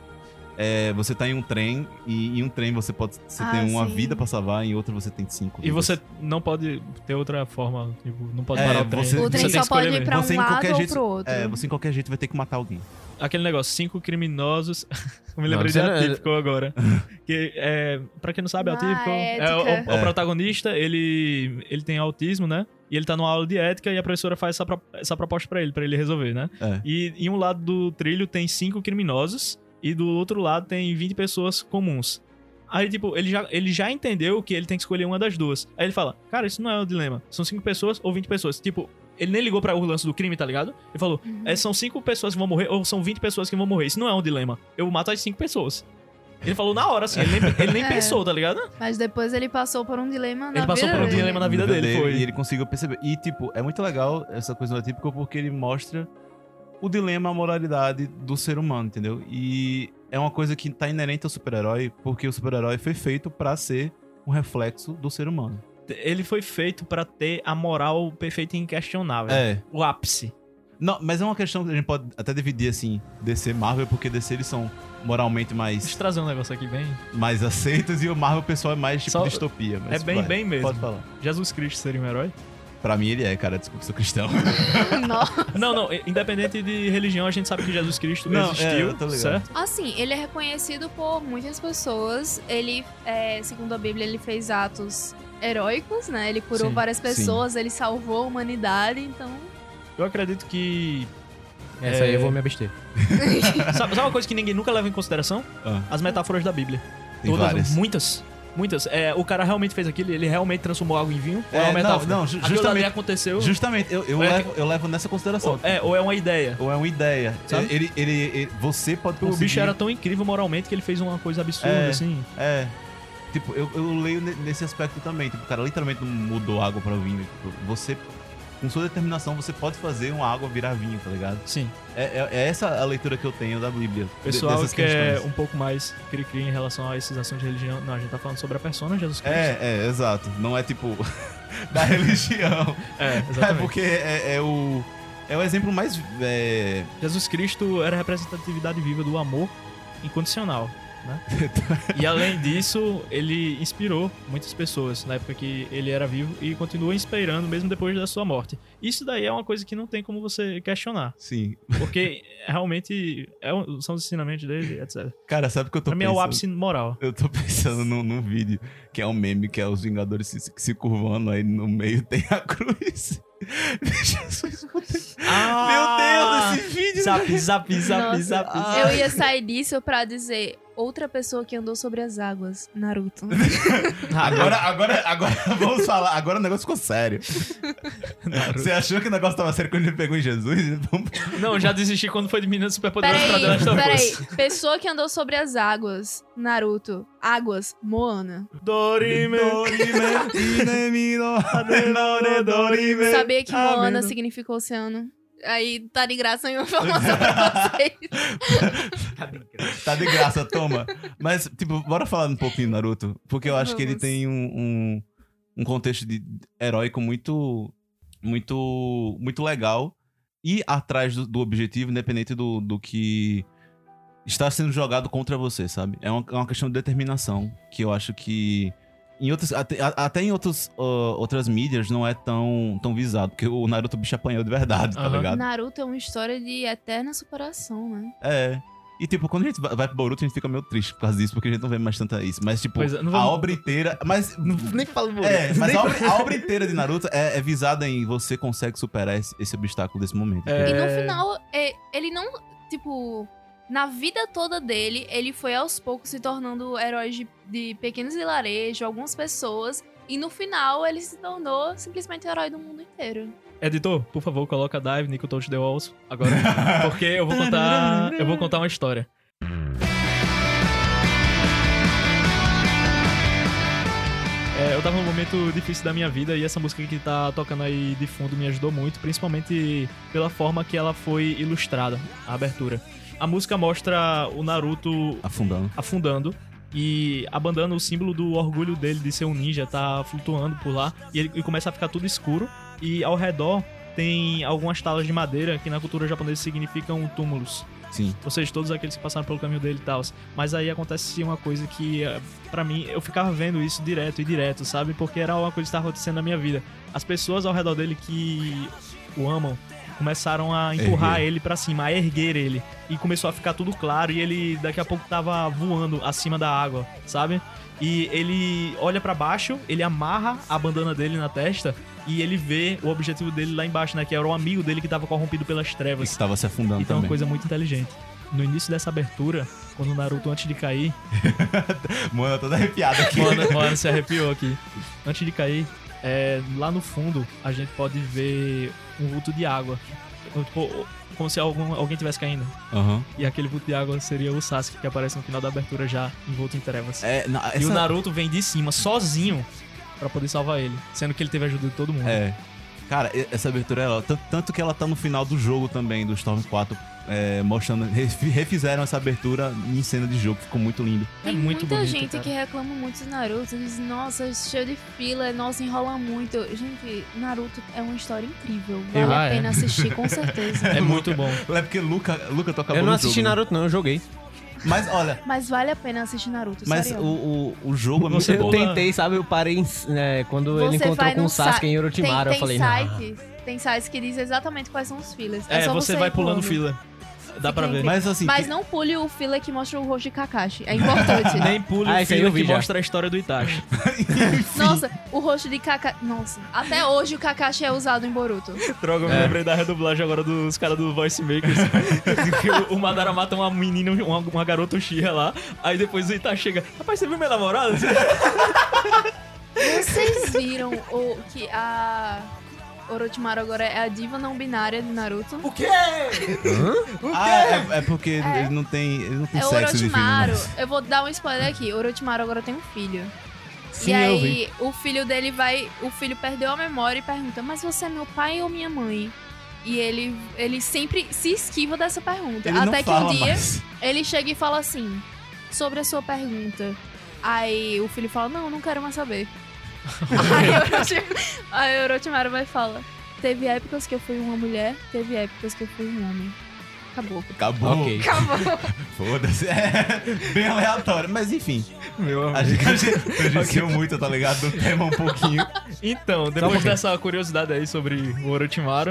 você tá em um trem e em um trem você tem uma sim. vida pra salvar e em outro você tem 5 E você não pode ter outra forma, tipo, não pode É, parar o trem. você- O trem tem que só pode escolher ir mesmo. pra Você, um em lado qualquer ou jeito- pro outro. você em qualquer jeito vai ter que matar alguém. Aquele negócio, 5 criminosos. Eu me Não, lembrei você de não- Atípico agora. Que, pra quem não sabe, Na Atípico é ética. o protagonista, ele tem autismo, né? E ele tá numa aula de ética e a professora faz essa proposta pra ele resolver, né? É. E em um lado do trilho tem 5 criminosos e do outro lado tem 20 pessoas comuns. Aí, tipo, ele já entendeu que ele tem que escolher uma das duas. Aí ele fala, cara, isso não é um dilema. São 5 pessoas ou 20 pessoas. Tipo, ele nem ligou pra o lance do crime, tá ligado? Ele falou, são 5 pessoas que vão morrer ou são 20 pessoas que vão morrer. Isso não é um dilema. Eu mato as 5 pessoas. Ele falou na hora, assim. Ele nem É. pensou, tá ligado? Mas depois ele passou por um dilema na Ele passou vida por um dele. dilema na vida dele, foi. E ele conseguiu perceber. E, tipo, é muito legal essa coisa do Atípico porque ele mostra o dilema, a moralidade do ser humano, entendeu? E é uma coisa que tá inerente ao super-herói porque o super-herói foi feito pra ser um reflexo do ser humano. Ele foi feito pra ter a moral perfeita e inquestionável. É. O ápice. Não, mas é uma questão que a gente pode até dividir, assim, DC e Marvel, porque DC eles são moralmente Deixa eu mais, trazer um negócio aqui bem... mais aceitos e o Marvel, o pessoal, é mais, tipo, Só- distopia. Mas É bem, vai, bem mesmo. Pode falar. Jesus Cristo seria um herói? Pra mim ele é, cara. Desculpa, sou cristão. Nossa. Não, independente de religião, a gente sabe que Jesus Cristo Não, existiu, eu tô ligado. certo? Assim, ele é reconhecido por muitas pessoas. Ele, segundo a Bíblia, ele fez atos heróicos, né? Ele curou Sim, várias pessoas, ele salvou a humanidade, então... Eu acredito que... Essa aí eu vou me abster. Sabe uma coisa que ninguém nunca leva em consideração? Ah, As metáforas da Bíblia. tem Todas, várias. muitas. O cara realmente fez aquilo, ele realmente transformou água em vinho? Ou é uma Não, metáfora? não, Aquilo ali justamente, aconteceu... justamente eu É levo nessa consideração. Ou é uma ideia. Ou é uma ideia. Sabe? Você pode O conseguir... bicho era tão incrível moralmente que ele fez uma coisa absurda, É. assim. É. Tipo, eu leio nesse aspecto também. Tipo, o cara literalmente não mudou água pra vinho. Tipo, você, com sua determinação, você pode fazer uma água virar vinho, tá ligado? Sim. É essa a leitura que eu tenho da Bíblia. O pessoal dessas que é questões. um pouco mais cri-cri em relação a esses ações de religião. Não, a gente tá falando sobre a persona de Jesus Cristo. Exato. Não é tipo da religião. É, É exatamente. porque é o exemplo mais. Jesus Cristo era a representatividade viva do amor incondicional, né? E além disso, ele inspirou muitas pessoas na época que ele era vivo e continua inspirando mesmo depois da sua morte. Isso daí é uma coisa que não tem como você questionar, Sim. porque realmente são os ensinamentos dele, etc. Cara, sabe o que eu tô Pra mim é pensando? o ápice moral. Eu tô pensando num vídeo que é um meme, que é os Vingadores se curvando, aí no meio tem a cruz. Jesus. Meu Deus, esse vídeo. Zap. Nossa, eu ia sair disso pra dizer outra pessoa que andou sobre as águas, Naruto. Agora vamos falar. Agora o negócio ficou sério. Você achou que o negócio tava sério quando ele pegou em Jesus? Vamos- Não, já desisti quando foi de Meninas Superpoderosas pra The Last of Peraí. Us. Pessoa que andou sobre as águas, Naruto. Águas, Moana. Dorime. Sabia que Moana menino. significa oceano? Aí tá de graça uma informação pra vocês. Tá de graça, toma. Mas, tipo, bora falar um pouquinho de Naruto. Porque eu acho que ele Vamos. tem um contexto heróico muito legal. E atrás do objetivo, independente do que está sendo jogado contra você, sabe? É uma questão de determinação. Que eu acho que até em outras mídias não é tão visado. Porque o Naruto bicho apanhou de verdade, tá Aham. ligado? Naruto é uma história de eterna superação, né? É. E, tipo, quando a gente vai pro Boruto, a gente fica meio triste por causa disso, porque a gente não vê mais tanta isso. Mas, tipo, Pois é, não a vamos- obra inteira... Mas, Nem falo Boruto. mas a obra inteira de Naruto é visada em você consegue superar esse obstáculo desse momento. É. E no final, ele não, tipo, na vida toda dele, ele foi aos poucos se tornando herói de pequenos vilarejos, algumas pessoas. E no final, ele se tornou simplesmente o herói do mundo inteiro. Editor, por favor, coloca Dive, Nico Touch the Walls agora. Porque eu vou contar uma história. Eu tava num momento difícil da minha vida e essa música que tá tocando aí de fundo me ajudou muito, principalmente pela forma que ela foi ilustrada, a abertura. A música mostra o Naruto afundando e abandonando o símbolo do orgulho dele de ser um ninja, tá flutuando por lá e ele começa a ficar tudo escuro e ao redor tem algumas talas de madeira que na cultura japonesa significam túmulos. Sim. Ou seja, todos aqueles que passaram pelo caminho dele e tal. Mas aí acontece uma coisa que, pra mim, eu ficava vendo isso direto, sabe? Porque era uma coisa que estava acontecendo na minha vida. As pessoas ao redor dele que o amam começaram a empurrar ele pra cima, a erguer ele. E começou a ficar tudo claro e ele daqui a pouco tava voando acima da água, sabe? E ele olha pra baixo, ele amarra a bandana dele na testa e ele vê o objetivo dele lá embaixo, né? Que era o amigo dele que tava corrompido pelas E trevas. que tava se afundando Então é uma também. coisa muito inteligente. No início dessa abertura, quando o Naruto, antes de cair... Mano, eu tô toda arrepiada aqui. Mano, se arrepiou aqui. Antes de cair, lá no fundo, a gente pode ver um vulto de água. Tipo, como se alguém estivesse caindo. Aham. E aquele vulto de água seria o Sasuke, que aparece no final da abertura já, envolto em trevas. Essa... E o Naruto vem de cima, sozinho, pra poder salvar ele. Sendo que ele teve a ajuda de todo mundo. Cara, essa abertura é tanto que ela tá no final do jogo também, do Storm 4, mostrando, refizeram essa abertura em cena de jogo, ficou muito lindo. É Tem muito muita bonito, gente cara. que reclama muito de Naruto, diz, nossa, cheio de fila, nossa, enrola muito. Gente, Naruto é uma história incrível, vale a pena assistir, com certeza. É muito bom. É porque Luca tu acabou Eu não no assisti jogo, né? Naruto, não, eu joguei. Mas olha, Mas vale a pena assistir Naruto, mas sério. o jogo é muito Você Eu bom. tentei, sabe? Eu parei quando ele Você encontrou vai com o no Sasuke em Orochimaru. tem Eu falei, tem sites que dizem exatamente quais são os fillers. É, só você ir vai pulando pulando. fila. Dá pra ver. Mas assim, Mas não pule o filler que mostra o rosto de Kakashi. É importante. Nem pule o esse aí fila eu vi que já. mostra a história do Itachi. Nossa, o rosto de Kakashi... Nossa, até hoje o Kakashi é usado em Boruto. Droga, eu me lembrei da redublagem agora dos caras do Voice Makers. Que o Madara mata uma menina, uma garota Uchiha lá. Aí depois o Itachi chega. Rapaz, você viu minha namorada? Vocês viram que a Orochimaru agora é a diva não binária de Naruto? O quê? é porque ele não tem É o sexo de filho, Orochimaru. mas... Eu vou dar um spoiler aqui. O Orochimaru agora tem um filho. Sim, e eu aí, vi. o filho dele o filho perdeu a memória e pergunta, mas você é meu pai ou minha mãe? E ele sempre se esquiva dessa pergunta. Ele Até não que fala um dia, mais. ele chega e fala assim, sobre a sua pergunta. Aí o filho fala, não quero mais saber. Aí o Orochimaru vai e fala, teve épocas que eu fui uma mulher, teve épocas que eu fui um homem. Acabou. Acabou. Ok. Acabou. Foda-se. É bem aleatório. Mas enfim, Meu a gente tangenciou muito, tá ligado? Do tema um pouquinho. Então, depois dessa curiosidade aí sobre o Orochimaru,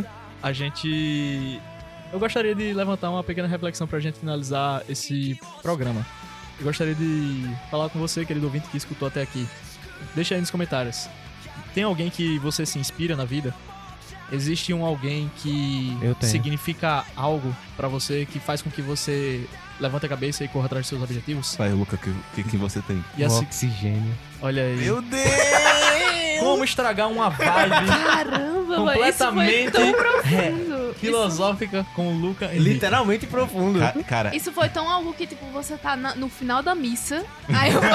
eu gostaria de levantar uma pequena reflexão pra gente finalizar esse programa. Eu gostaria de falar com você, querido ouvinte que escutou até aqui. Deixa aí nos comentários. Tem alguém que você se inspira na vida? Existe alguém que Eu tenho. significa algo pra você, que faz com que você levante a cabeça e corra atrás dos seus objetivos? Vai, Luca, o que você tem? E O assim, oxigênio. olha aí. Meu Deus! Como estragar uma vibe Caramba, mas completamente isso foi tão profundo. filosófica com o Luca Henrique. Literalmente profundo. Cara, Isso foi tão algo que, tipo, você tá no final da missa, aí eu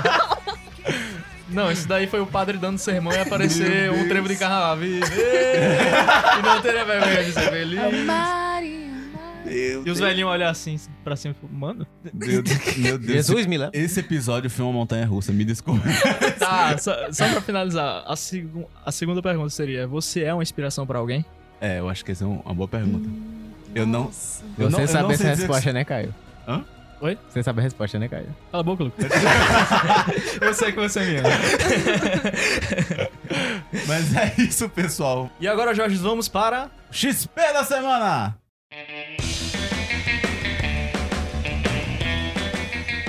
Não, isso daí foi o padre dando sermão e aparecer Meu um Deus. trevo de carnaval. E não teria vergonha de ser feliz. Maria. E os velhinhos olham assim pra cima e falam, mano, meu Deus. Jesus me leva. Esse episódio foi uma montanha russa, me desculpa. tá, só pra finalizar, a segunda pergunta seria, você é uma inspiração pra alguém? Eu acho que essa é uma boa pergunta. Eu não Nossa. eu não Você sabe essa sei dizer- resposta, né, Caio? Hã? Oi? Você sabe a resposta, né, Caio? Cala a boca, Luca. Eu sei que você me ama. Mas é isso, pessoal. E agora, Jorge, vamos para... XP da semana!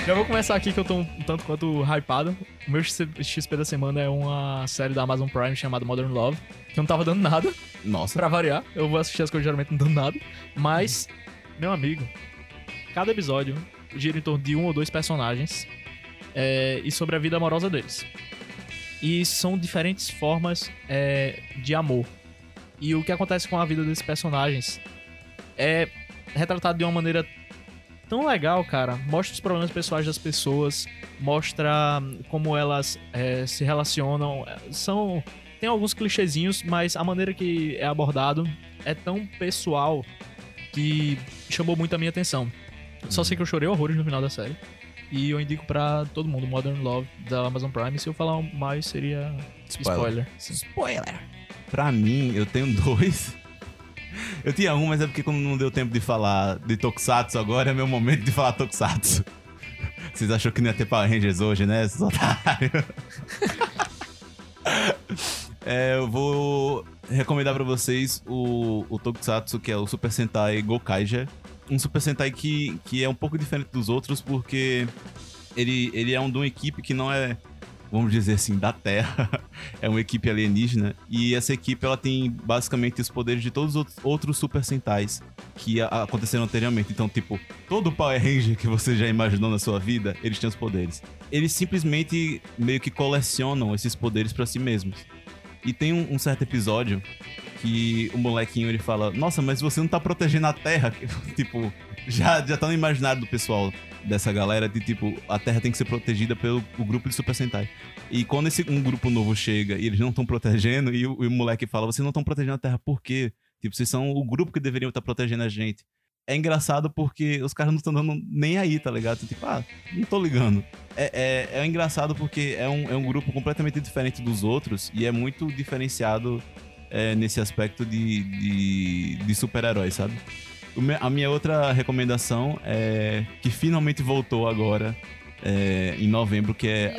Já vou começar aqui que eu tô um tanto quanto hypado. O meu XP da semana é uma série da Amazon Prime chamada Modern Love, que eu não tava dando nada, Nossa. pra variar. Eu vou assistir as coisas geralmente não dando nada. Mas, meu amigo, cada episódio gira em torno de 1 ou 2 personagens e sobre a vida amorosa deles. E são diferentes formas de amor. E o que acontece com a vida desses personagens é retratado de uma maneira tão legal, cara. Mostra os problemas pessoais das pessoas, mostra como elas se relacionam. Tem alguns clichêzinhos, mas a maneira que é abordado é tão pessoal que chamou muito a minha atenção. Só sei que eu chorei horrores no final da série. E eu indico pra todo mundo Modern Love da Amazon Prime. Se eu falar mais, seria spoiler. Sim. Spoiler. Pra mim, eu tenho 2. Eu tinha um, mas é porque quando não deu tempo de falar de Tokusatsu agora, é meu momento de falar Tokusatsu. Vocês achou que não ia ter Power Rangers hoje, né, esses otários? Eu vou recomendar pra vocês o Tokusatsu, que é o Super Sentai Gokaiger. Um Super Sentai que é um pouco diferente dos outros, porque ele é de uma equipe que não é, vamos dizer assim, da Terra. É uma equipe alienígena. E essa equipe, ela tem basicamente os poderes de todos os outros Super Sentais que aconteceram anteriormente. Então, tipo, todo Power Ranger que você já imaginou na sua vida, eles têm os poderes. Eles simplesmente meio que colecionam esses poderes pra si mesmos. E tem um certo episódio que o molequinho, ele fala: nossa, mas você não tá protegendo a Terra? Tipo, já tá no imaginário do pessoal dessa galera de, tipo, a Terra tem que ser protegida pelo grupo de Super Sentai. E quando um grupo novo chega e eles não estão protegendo, e o moleque fala: vocês não estão protegendo a Terra por quê? Tipo, vocês são o grupo que deveriam estar protegendo a gente. É engraçado porque os caras não estão dando nem aí, tá ligado? Tipo, não tô ligando. É engraçado porque é um grupo completamente diferente dos outros e é muito diferenciado nesse aspecto de super-heróis, sabe? A minha outra recomendação é que finalmente voltou agora, em novembro, que é...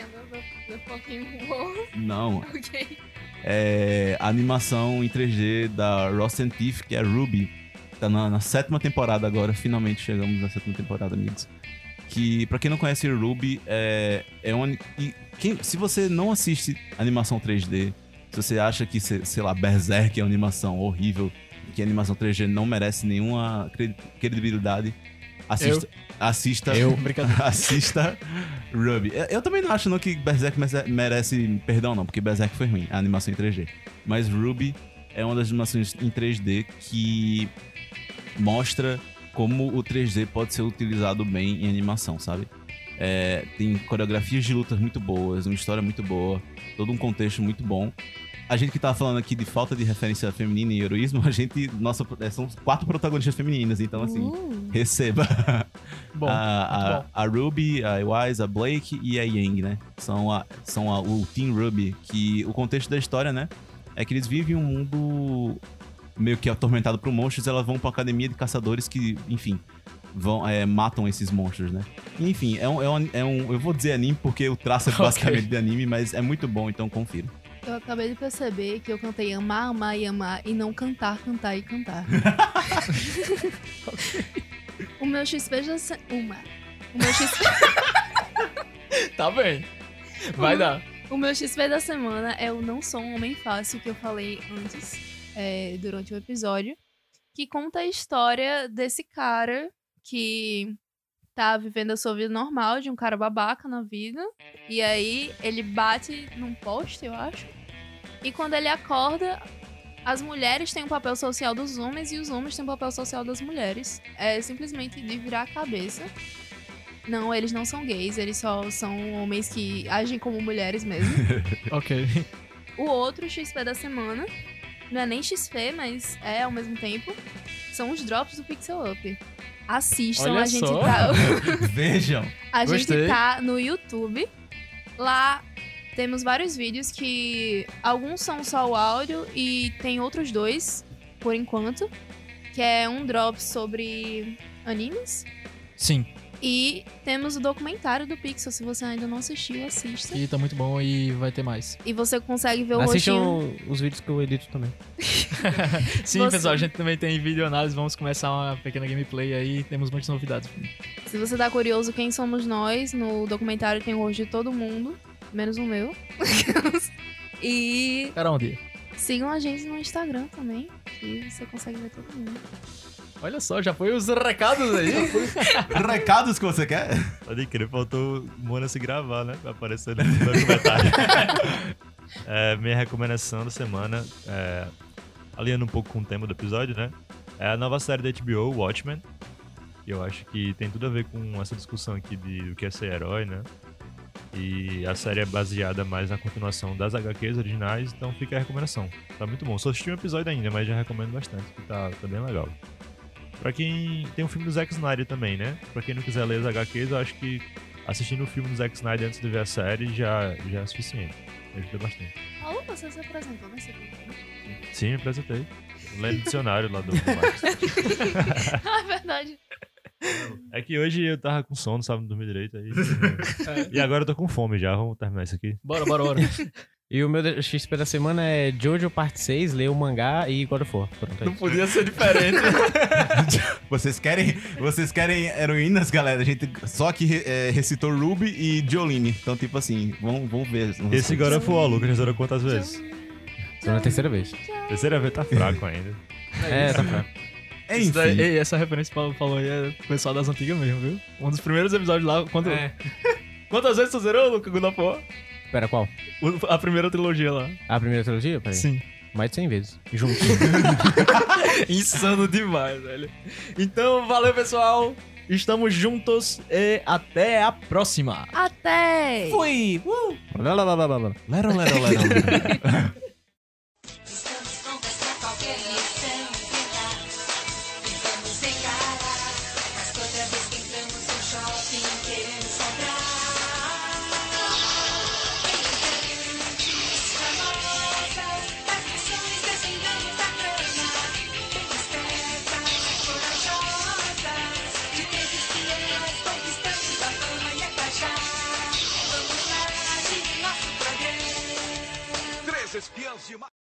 Não. Ok. É a animação em 3D da Ross & Teeth, que é Ruby. Tá na 7ª temporada agora, finalmente chegamos na 7ª temporada, amigos. Que, pra quem não conhece Ruby, se você não assiste animação 3D, se você acha que, sei lá, Berserk é uma animação horrível, que a animação 3D não merece nenhuma credibilidade, assista assista Ruby. Eu também não acho não que Berserk merece perdão, não, porque Berserk foi ruim, a animação em 3D. Mas Ruby é uma das animações em 3D que mostra como o 3D pode ser utilizado bem em animação, sabe? Tem coreografias de lutas muito boas, uma história muito boa, todo um contexto muito bom. A gente que tava falando aqui de falta de referência feminina e heroísmo, são 4 protagonistas femininas, então assim, receba. Bom, a Ruby, a Wise, a Blake e a Yang, né? São o Team Ruby, que o contexto da história, né, é que eles vivem um mundo meio que atormentado por monstros. Elas vão pra uma academia de caçadores que, enfim, matam esses monstros, né? Enfim, eu vou dizer anime porque o traço é basicamente de anime, mas é muito bom, então confira. Eu acabei de perceber que eu cantei amar, amar e amar e não cantar, cantar e cantar. O meu XP já... O meu XP... Tá bem. Vai dar. O meu XP da semana é o Não Sou um Homem Fácil, que eu falei antes, durante o episódio, que conta a história desse cara que tá vivendo a sua vida normal, de um cara babaca na vida, e aí ele bate num poste, eu acho, e quando ele acorda, as mulheres têm o papel social dos homens e os homens têm o papel social das mulheres. É simplesmente de virar a cabeça. Não, eles não são gays, eles só são homens que agem como mulheres mesmo. Ok. O outro XP da semana, não é nem XP, mas é ao mesmo tempo, são os drops do Pixel Up. Assistam, Olha a gente só. tá... Vejam. A gente Gostei. tá no YouTube. Lá temos vários vídeos que alguns são só o áudio e tem outros 2, por enquanto, que é um drop sobre animes. Sim. E temos o documentário do Pixel. Se você ainda não assistiu, assista. E tá muito bom e vai ter mais. E você consegue ver o rostinho. Assistam os vídeos que eu edito também. Sim, Você- pessoal, a gente também tem vídeo análise. Vamos começar uma pequena gameplay aí. Temos muitas novidades. Se você tá curioso quem somos nós, no documentário tem o rosto de todo mundo, menos o meu. E Cara, onde? sigam a gente no Instagram também, que você consegue ver todo mundo. Olha só, já foi os recados aí. Recados que você quer? Pode crer, faltou o Mona se gravar, né? Pra aparecer no documentário. Minha recomendação da semana, alinhando um pouco com o tema do episódio, né? É a nova série da HBO, Watchmen. Que eu acho que tem tudo a ver com essa discussão aqui do que é ser herói, né? E a série é baseada mais na continuação das HQs originais, então fica a recomendação. Tá muito bom. Só assisti um episódio ainda, mas já recomendo bastante, que tá bem legal. Pra quem tem um filme do Zack Snyder também, né? Pra quem não quiser ler as HQs, eu acho que assistindo o filme do Zack Snyder antes de ver a série já é suficiente. Ajuda bastante. Paulo, você se apresentou nesse vídeo, né? Sim, me apresentei. Lendo o dicionário lá do Marcos. Ah, é verdade. É que hoje eu tava com sono, sabe? Não dormi direito aí. E agora eu tô com fome já, vamos terminar isso aqui. Bora. E o meu XP da semana é Jojo Parte 6, ler o mangá e God of War. Pronto, é isso. Podia ser diferente. Vocês querem heroínas, galera? A gente só que recitou Ruby e Jolene. Então, tipo assim, vamos ver. Esse God of War, Lucas, já zerou quantas vezes? Tô na terceira vez. Terceira vez tá fraco ainda. Tá fraco. Isso daí- Enfim. ei, essa referência que o Paulo falou aí é o pessoal das antigas mesmo, viu? Um dos primeiros episódios lá. Quantas vezes tu zerou, Lucas, God of War? Pera, qual? A primeira trilogia lá. A primeira trilogia? Peraí. Sim. Mais de 100 vezes. Juntos. Insano demais, velho. Então, valeu, pessoal. Estamos juntos e até a próxima. Até! Fui! Blá, blá, blá, blá, blá. Lero. Estamos prontas pra qualquer lição inventar. Tentamos encarar, mas toda vez que entramos no shopping queremos comprar. Elegantes, famosas, as missões desvendamos a trama. Despertas, corajosas, de vez espiãs conquistamos a fama e a caixa. Vamos lá de nosso programa. 3 espiãs de